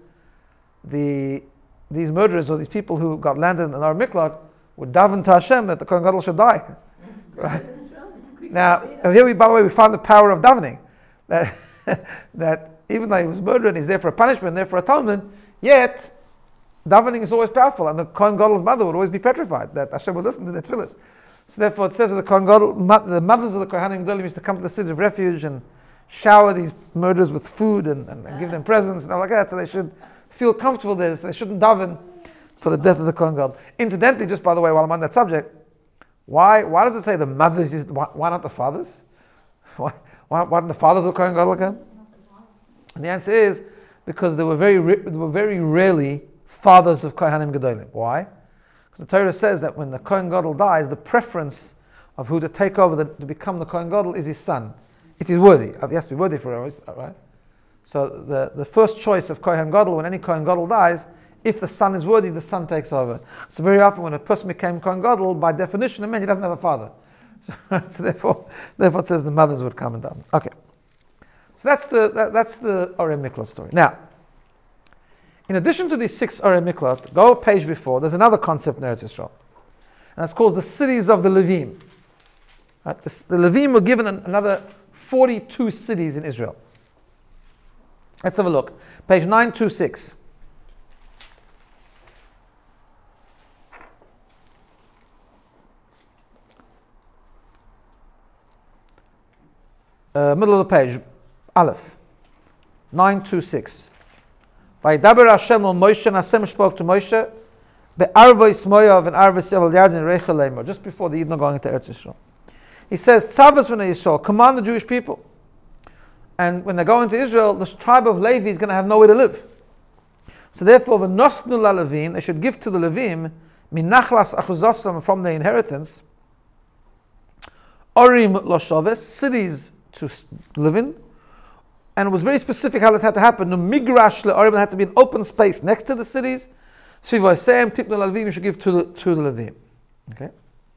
the these murderers or these people who got landed in the Nar Miklat would daven to Hashem that the Kohen Gadol should die. Right? Now, here we, by the way, we find the power of davening. That, that even though he was murdered, he's there for a punishment, there for atonement, yet davening is always powerful, and the Kohen Gadol's mother would always be petrified that Hashem would listen to their tefillahs. So therefore it says that the Kohen Gadol, the mothers of the Kohanim Gedolim used to come to the cities of refuge and shower these murderers with food and, and, and give them presents and all like that, so they should feel comfortable there, so they shouldn't daven for the death of the Kohen Gadol. Incidentally, just by the way, while I'm on that subject, why why does it say the mothers? Used, why, why not the fathers? Why why, why didn't the fathers of the Kohen Gadol come? And the answer is because there were very there were very rarely fathers of Kohanim Gedolim. Why? Because the Torah says that when the Kohen Gadol dies, the preference of who to take over the, to become the Kohen Gadol is his son, if he's worthy. He has to be worthy for it, right? So the, the first choice of Kohen Gadol, when any Kohen Gadol dies, if the son is worthy, the son takes over. So very often when a person became Kohen Gadol, by definition, it meant he doesn't have a father. So, so therefore, therefore it says the mothers would come and daven. Okay. So that's the that, that's the Orei Miklot story. Now, in addition to these six Orei Miklot, go a page before, there's another concept in Eretz Yisrael. And it's called the cities of the Levim. Right? The, the Levim were given an, another forty-two cities in Israel. Let's have a look. Page nine twenty-six. Uh, middle of the page, Aleph, nine twenty-six. Vayidaber Hashem al Moshe, and Hashem spoke to Moshe, be'arvos Moav and arvos Yavel Yarden Reichel Leimer, just before the Yidden are going into Eretz Yisrael. He says, Tzavos v'nei Yisrael, command the Jewish people. And when they go into Israel, the tribe of Levi is going to have nowhere to live. So therefore, v'nosnu la'Levim, they should give to the Levim, minachlas achuzosam, from their inheritance, orim loshoves, cities to live in. And it was very specific how that had to happen. No migrash le'orim, there had to be an open space next to the cities. Shivosem tiknu la'Levim, you should give to the, to the Levim. Okay.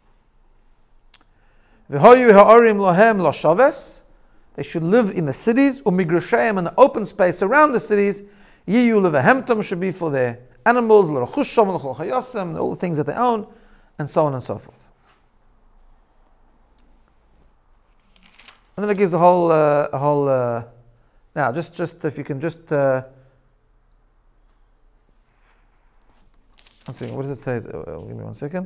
V'hoyu ha'orim lohem loshoves, they should live in the cities, umigrasheim, and the open space around the cities. Yiyu levehemtom, should be for their animals, l'rochushom, l'chol all the things that they own, and so on and so forth. And then it gives a whole, uh, a whole. Uh, now, just, just if you can just. Uh, I'm thinking, what does it say? Uh, give me one second.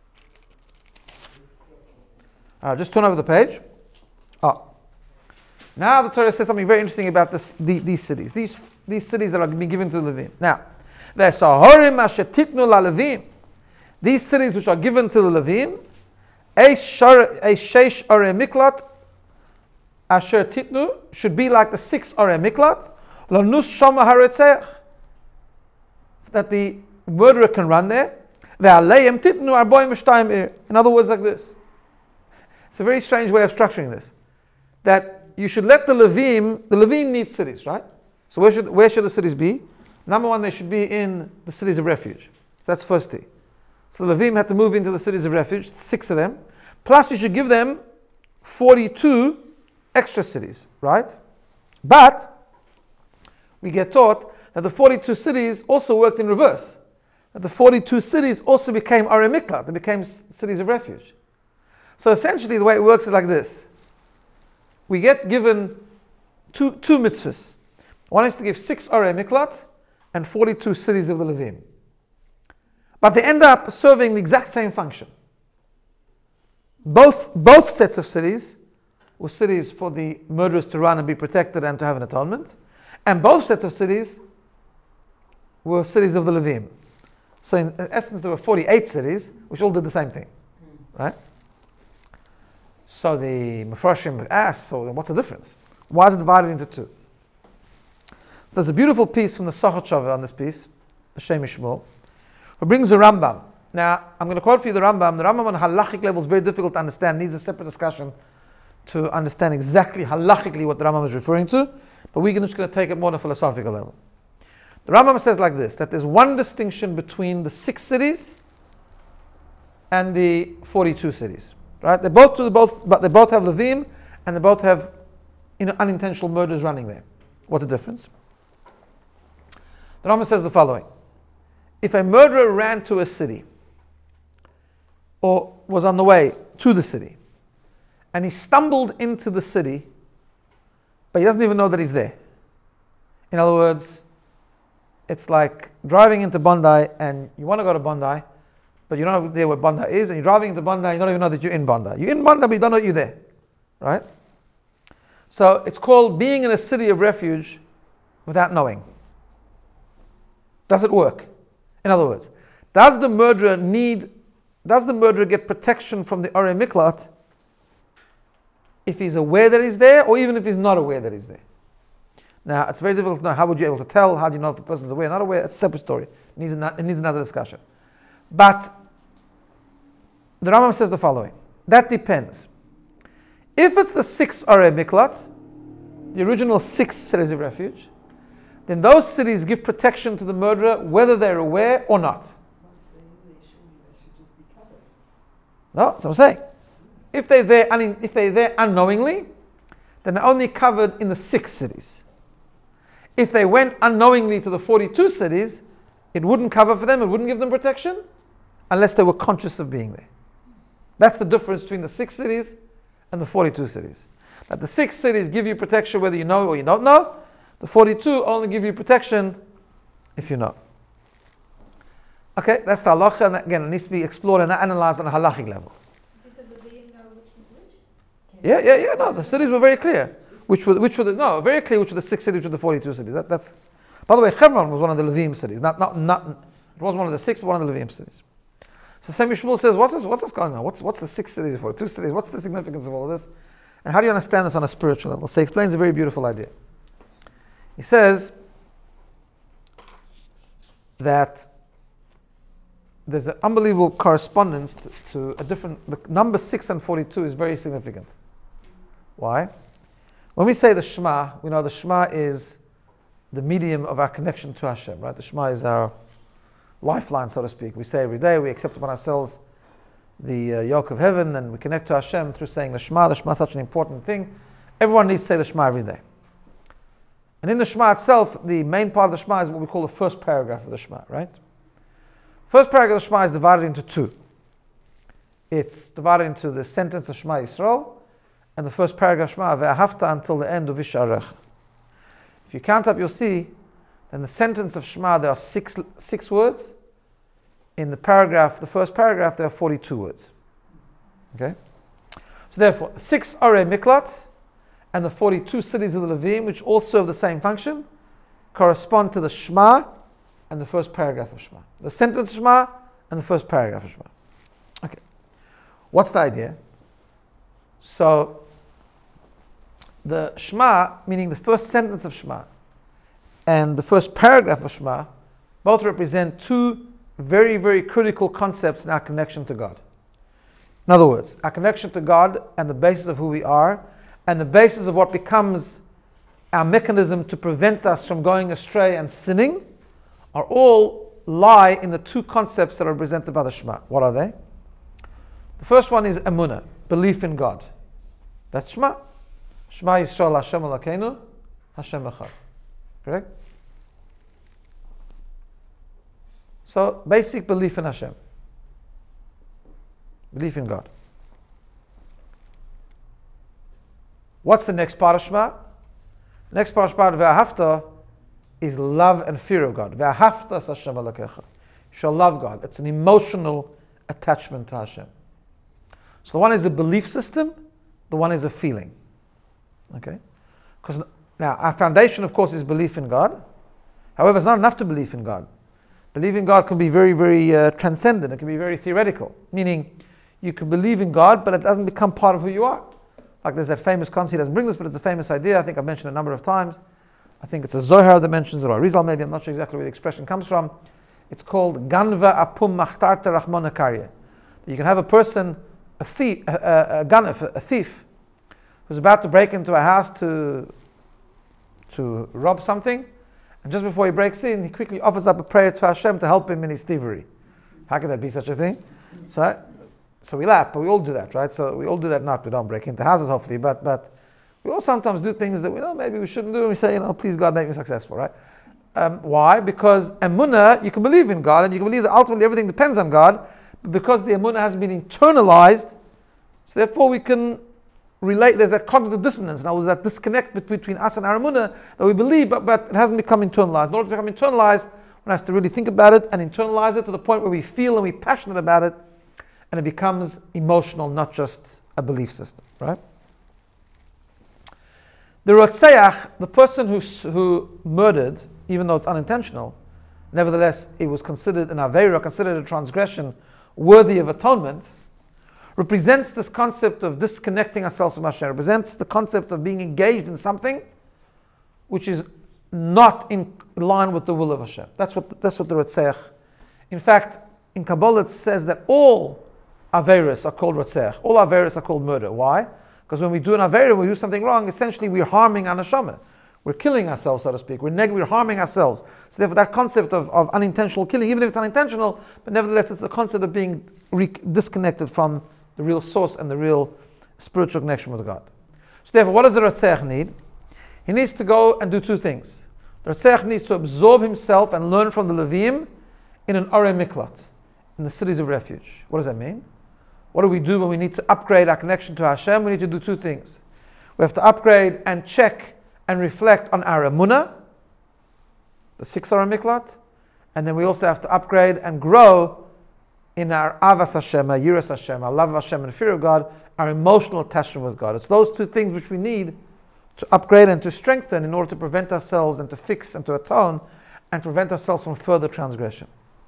Uh, just turn over the page. Oh. Now the Torah says something very interesting about this, the, these cities. These these cities that are being given to the Levim. Now, v'sahorim asher titnu lalevim. These cities which are given to the Levim, sheish arei miklat asher titnu should be like the six arei miklat. Lanus shama haretzeach, that the murderer can run there. Ve'aleim titnu arboim v'shtayim ir. In other words, like this. It's a very strange way of structuring this. That you should let the Levim, the Levim need cities, right? So where should where should the cities be? Number one, they should be in the cities of refuge. That's first thing. So the Levim had to move into the cities of refuge, six of them. Plus you should give them forty-two extra cities, right? But we get taught that the forty-two cities also worked in reverse. That the forty-two cities also became Arei Miklat, they became cities of refuge. So essentially the way it works is like this. We get given two, two mitzvahs. One is to give six Arei Miklat and forty-two cities of the Levim. But they end up serving the exact same function. Both, both sets of cities were cities for the murderers to run and be protected and to have an atonement. And both sets of cities were cities of the Levim. So in essence there were forty-eight cities which all did the same thing. Right? So the Mepharshim asked, so what's the difference? Why is it divided into two? There's a beautiful piece from the Sochat Shavah on this piece, the Shem Yishmol, who brings the Rambam. Now, I'm going to quote for you the Rambam. The Rambam on halachic level is very difficult to understand, needs a separate discussion to understand exactly halachically what the Rambam is referring to, but we're just going to take it more on a philosophical level. The Rambam says like this, that there's one distinction between the six cities and the forty-two cities. Right? They both do both, but they both have Levim, and they both have, you know, unintentional murders running there. What's the difference? The Rambam says the following: if a murderer ran to a city, or was on the way to the city, and he stumbled into the city, but he doesn't even know that he's there. In other words, it's like driving into Bondi, and you want to go to Bondi, but you don't know there where Bondi is, and you're driving into Bondi, you don't even know that you're in Bondi. You're in Bondi, but you don't know you're there. Right? So it's called being in a city of refuge without knowing. Does it work? In other words, does the murderer need, does the murderer get protection from the Arei Miklat if he's aware that he's there, or even if he's not aware that he's there? Now, it's very difficult to know. How would you be able to tell? How do you know if the person's aware or not aware? It's a separate story. It needs, an, it needs another discussion. But the Rambam says the following: that depends. If it's the six Arei Miklat, the original six cities of refuge, then those cities give protection to the murderer whether they're aware or not. Once they're in there, surely they should just be covered. No, that's what I'm saying. If they're there, un- if they're there unknowingly, then they're only covered in the six cities. If they went unknowingly to the forty-two cities, it wouldn't cover for them, it wouldn't give them protection, unless they were conscious of being there. That's the difference between the six cities and the forty-two cities. That the six cities give you protection whether you know or you don't know. The forty-two only give you protection if you know. Okay, that's the halacha, and again, it needs to be explored and analyzed on a halachic level. Did the Levim know which was which? Yeah, yeah, yeah, no, the cities were very clear. Which were, which were the, no, very clear which were the six cities, which were the forty-two cities. That, that's, by the way, Hebron was one of the Levim cities. Not, not, not, it wasn't one of the six, but one of the Levim cities. So Shem Yishmol says, what's this, what's this going on? What's, what's the six cities for? Two cities? What's the significance of all of this? And how do you understand this on a spiritual level? So he explains a very beautiful idea. He says that there's an unbelievable correspondence to, to a different, the number six and forty-two is very significant. Why? When we say the Shema, we know the Shema is the medium of our connection to Hashem, right? The Shema is our lifeline, so to speak. We say every day, we accept upon ourselves the uh, yoke of heaven, and we connect to Hashem through saying the Shema. The Shema is such an important thing. Everyone needs to say the Shema every day. And in the Shema itself, the main part of the Shema is what we call the first paragraph of the Shema, right? First paragraph of the Shema is divided into two. It's divided into the sentence of Shema Yisrael, and the first paragraph Shema, ve'ahavta, until the end of Visharech. If you count up, you'll see, in the sentence of Shema, there are six six words. In the paragraph, the first paragraph, there are forty-two words. Okay? So therefore, six Arei Miklat and the forty-two cities of the Levim, which all serve the same function, correspond to the Shema and the first paragraph of Shema. The sentence Shema and the first paragraph of Shema. Okay. What's the idea? So, the Shema, meaning the first sentence of Shema, and the first paragraph of Shema, both represent two very, very critical concepts in our connection to God. In other words, our connection to God and the basis of who we are, and the basis of what becomes our mechanism to prevent us from going astray and sinning, are all lie in the two concepts that are represented by the Shema. What are they? The first one is emunah, belief in God. That's Shema. Shema Yisrael Hashem Elokeinu, Hashem Echad. Correct? So, basic belief in Hashem. Belief in God. What's the next part of Shema? The next part of Shema, Ve'ahavta, is love and fear of God. Ve'ahavta Hashem Elokecha. You shall love God. It's an emotional attachment to Hashem. So the one is a belief system, the one is a feeling. Okay? Because now our foundation, of course, is belief in God. However, it's not enough to believe in God. Believe in God can be very, very uh, transcendent. It can be very theoretical. Meaning, you can believe in God, but it doesn't become part of who you are. Like there's that famous concept, he doesn't bring this, but it's a famous idea. I think I've mentioned it a number of times. I think it's a Zohar that mentions it, or a Rizal maybe, I'm not sure exactly where the expression comes from. It's called Ganva Apum Machtarta Rachmona Karya. You can have a person, a thief, a, a, a ganef, a thief, who's about to break into a house to to rob something, and just before he breaks in, he quickly offers up a prayer to Hashem to help him in his thievery. How could that be such a thing? So, so we laugh, but we all do that, right? So we all do that. Not we don't break into houses, hopefully, but but we all sometimes do things that we know maybe we shouldn't do, and we say, you know, please God, make me successful, right? Um, why? Because emunah, you can believe in God, and you can believe that ultimately everything depends on God, but because the emunah has been internalized, so therefore we can relate, there's that cognitive dissonance, now there's that disconnect between us and our emunah that we believe, but, but it hasn't become internalized. In order to become internalized, one has to really think about it and internalize it to the point where we feel and we're passionate about it, and it becomes emotional, not just a belief system, right? The Rotzeach, the person who, who murdered, even though it's unintentional, nevertheless it was considered an Aveira, considered a transgression worthy of atonement, represents this concept of disconnecting ourselves from Hashem, represents the concept of being engaged in something which is not in line with the will of Hashem. That's what that's what the Rotzeach. In fact, in Kabbalah it says that all Aveiros are called Rotzeach. All Aveiros are called murder. Why? Because when we do an Aveira, we do something wrong, essentially we're harming our neshama. We're killing ourselves, so to speak. We're neg- we're harming ourselves. So therefore that concept of, of unintentional killing, even if it's unintentional, but nevertheless it's the concept of being re- disconnected from the real source and the real spiritual connection with God. So therefore, what does the Rotzeach need? He needs to go and do two things. The Rotzeach needs to absorb himself and learn from the Levim in an Orei Miklat, in the cities of refuge. What does that mean? What do we do when we need to upgrade our connection to Hashem? We need to do two things. We have to upgrade and check and reflect on our emunah, the six Orei Miklat, and then we also have to upgrade and grow in our avas Hashem, our yiras Hashem, our love of Hashem and fear of God, our emotional attachment with God. It's those two things which we need to upgrade and to strengthen in order to prevent ourselves and to fix and to atone and prevent ourselves from further transgression.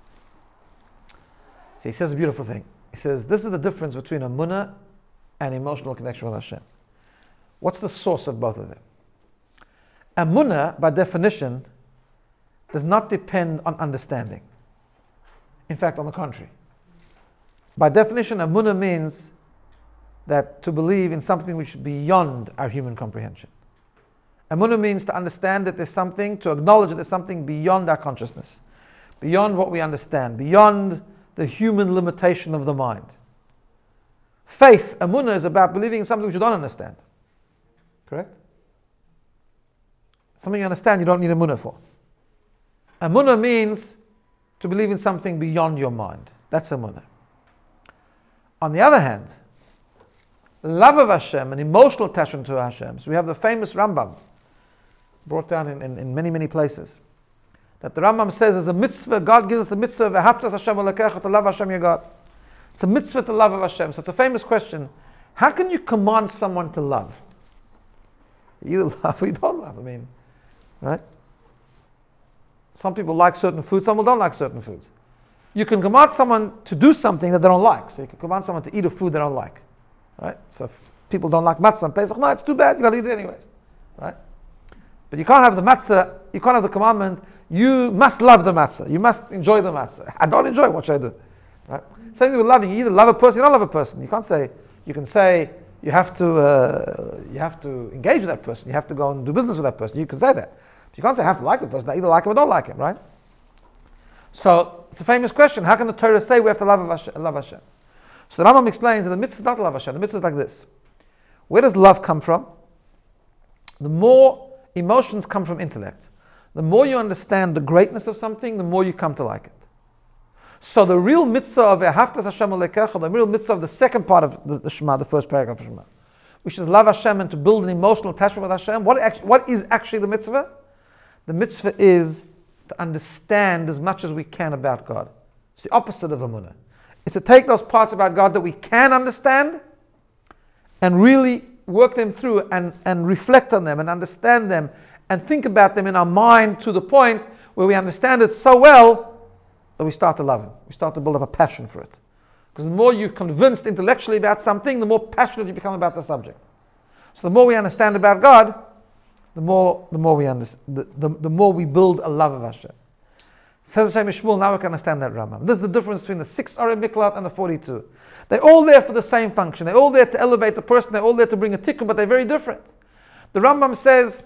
So he says a beautiful thing. He says, this is the difference between emunah and emotional connection with Hashem. What's the source of both of them? Emunah, by definition, does not depend on understanding. In fact, on the contrary. By definition, emunah means that to believe in something which is beyond our human comprehension. Emunah means to understand that there's something, to acknowledge that there's something beyond our consciousness, beyond what we understand, beyond the human limitation of the mind. Faith, emunah, is about believing in something which you don't understand. Correct? Something you understand, you don't need emunah for. Emunah means to believe in something beyond your mind. That's emunah. On the other hand, love of Hashem, an emotional attachment to Hashem. So we have the famous Rambam, brought down in, in, in many, many places, that the Rambam says as a mitzvah, God gives us a mitzvah, v'haftas Hashem v'lekecha, to love Hashem your God. It's a mitzvah to love of Hashem. So it's a famous question. How can you command someone to love? You either love or you don't love. I mean, right? Some people like certain foods, some people don't like certain foods. You can command someone to do something that they don't like. So you can command someone to eat a food they don't like. Right? So if people don't like matzah on Pesach, no, it's too bad, you gotta eat it anyways. Right? But you can't have the matzah, you can't have the commandment, you must love the matzah, you must enjoy the matzah. I don't enjoy it, what should I do? Right? Same thing with loving, you either love a person or you don't love a person. You can't say, you can say, you have to uh, you have to engage with that person, you have to go and do business with that person. You can say that. But you can't say I have to like the person, I either like him or don't like him, right? So, it's a famous question, how can the Torah say we have to love Hashem? Love Hashem? So the Rambam explains that the mitzvah is not to love Hashem, the mitzvah is like this. Where does love come from? The more emotions come from intellect. The more you understand the greatness of something, the more you come to like it. So the real mitzvah of Ehavtas Hashem Alekecha, the real mitzvah of the second part of the, the Shema, the first paragraph of Shema, which is love Hashem and to build an emotional attachment with Hashem. What, actually, what is actually the mitzvah? The mitzvah is to understand as much as we can about God. It's the opposite of Emunah. It's to take those parts about God that we can understand and really work them through and, and reflect on them and understand them and think about them in our mind to the point where we understand it so well that we start to love Him. We start to build up a passion for it. Because the more you're convinced intellectually about something, the more passionate you become about the subject. So the more we understand about God, the more the more we understand, the, the, the more we build a love of Hashem. Says Hashem Yishmuel, now we can understand that Rambam. This is the difference between the six Arei Miklat and the forty-two. They're all there for the same function. They're all there to elevate the person. They're all there to bring a tikkun, but they're very different. The Rambam says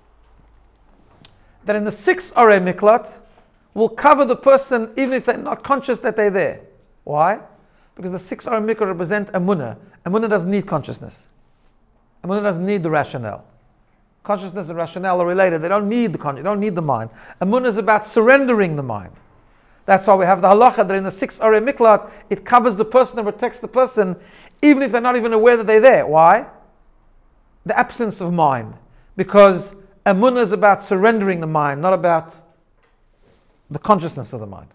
that in the six Arei Miklat will cover the person even if they're not conscious that they're there. Why? Because the six Arei Miklat represent Emunah. Emunah doesn't need consciousness. Emunah doesn't need the rationale. Consciousness and rationale are related. They don't need the con- they don't need the mind. Emunah is about surrendering the mind. That's why we have the halacha that in the six Arei Miklat, it covers the person and protects the person, even if they're not even aware that they're there. Why? The absence of mind. Because Emunah is about surrendering the mind, not about the consciousness of the mind.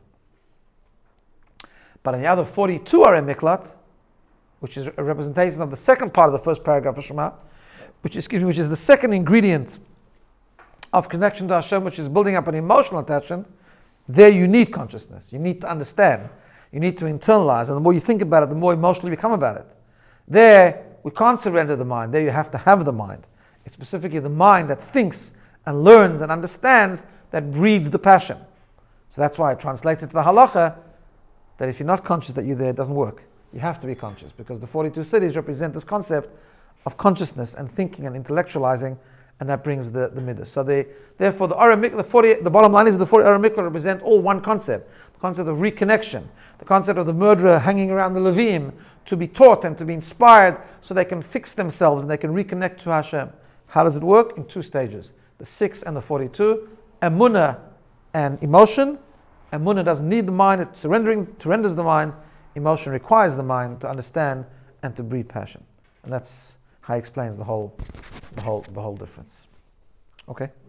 But in the other forty-two Arei Miklat, which is a representation of the second part of the first paragraph of Shema, which is, which is the second ingredient of connection to Hashem, which is building up an emotional attachment, there you need consciousness. You need to understand. You need to internalize. And the more you think about it, the more emotional you become about it. There, we can't surrender the mind. There you have to have the mind. It's specifically the mind that thinks and learns and understands that breeds the passion. So that's why it translates into the halacha that if you're not conscious that you're there, it doesn't work. You have to be conscious, because the forty-two cities represent this concept of consciousness and thinking and intellectualizing, and that brings the, the midah. So they, therefore the Arei the forty, the bottom line is the forty Arei Miklat represent all one concept, the concept of reconnection, the concept of the murderer hanging around the Levim to be taught and to be inspired so they can fix themselves and they can reconnect to Hashem. How does it work? In two stages, the six and the forty-two, Emunah and emotion. Emunah doesn't need the mind, it surrendering surrenders the mind. Emotion requires the mind to understand and to breed passion. And that's how he explains the whole, the whole, the whole difference. Okay?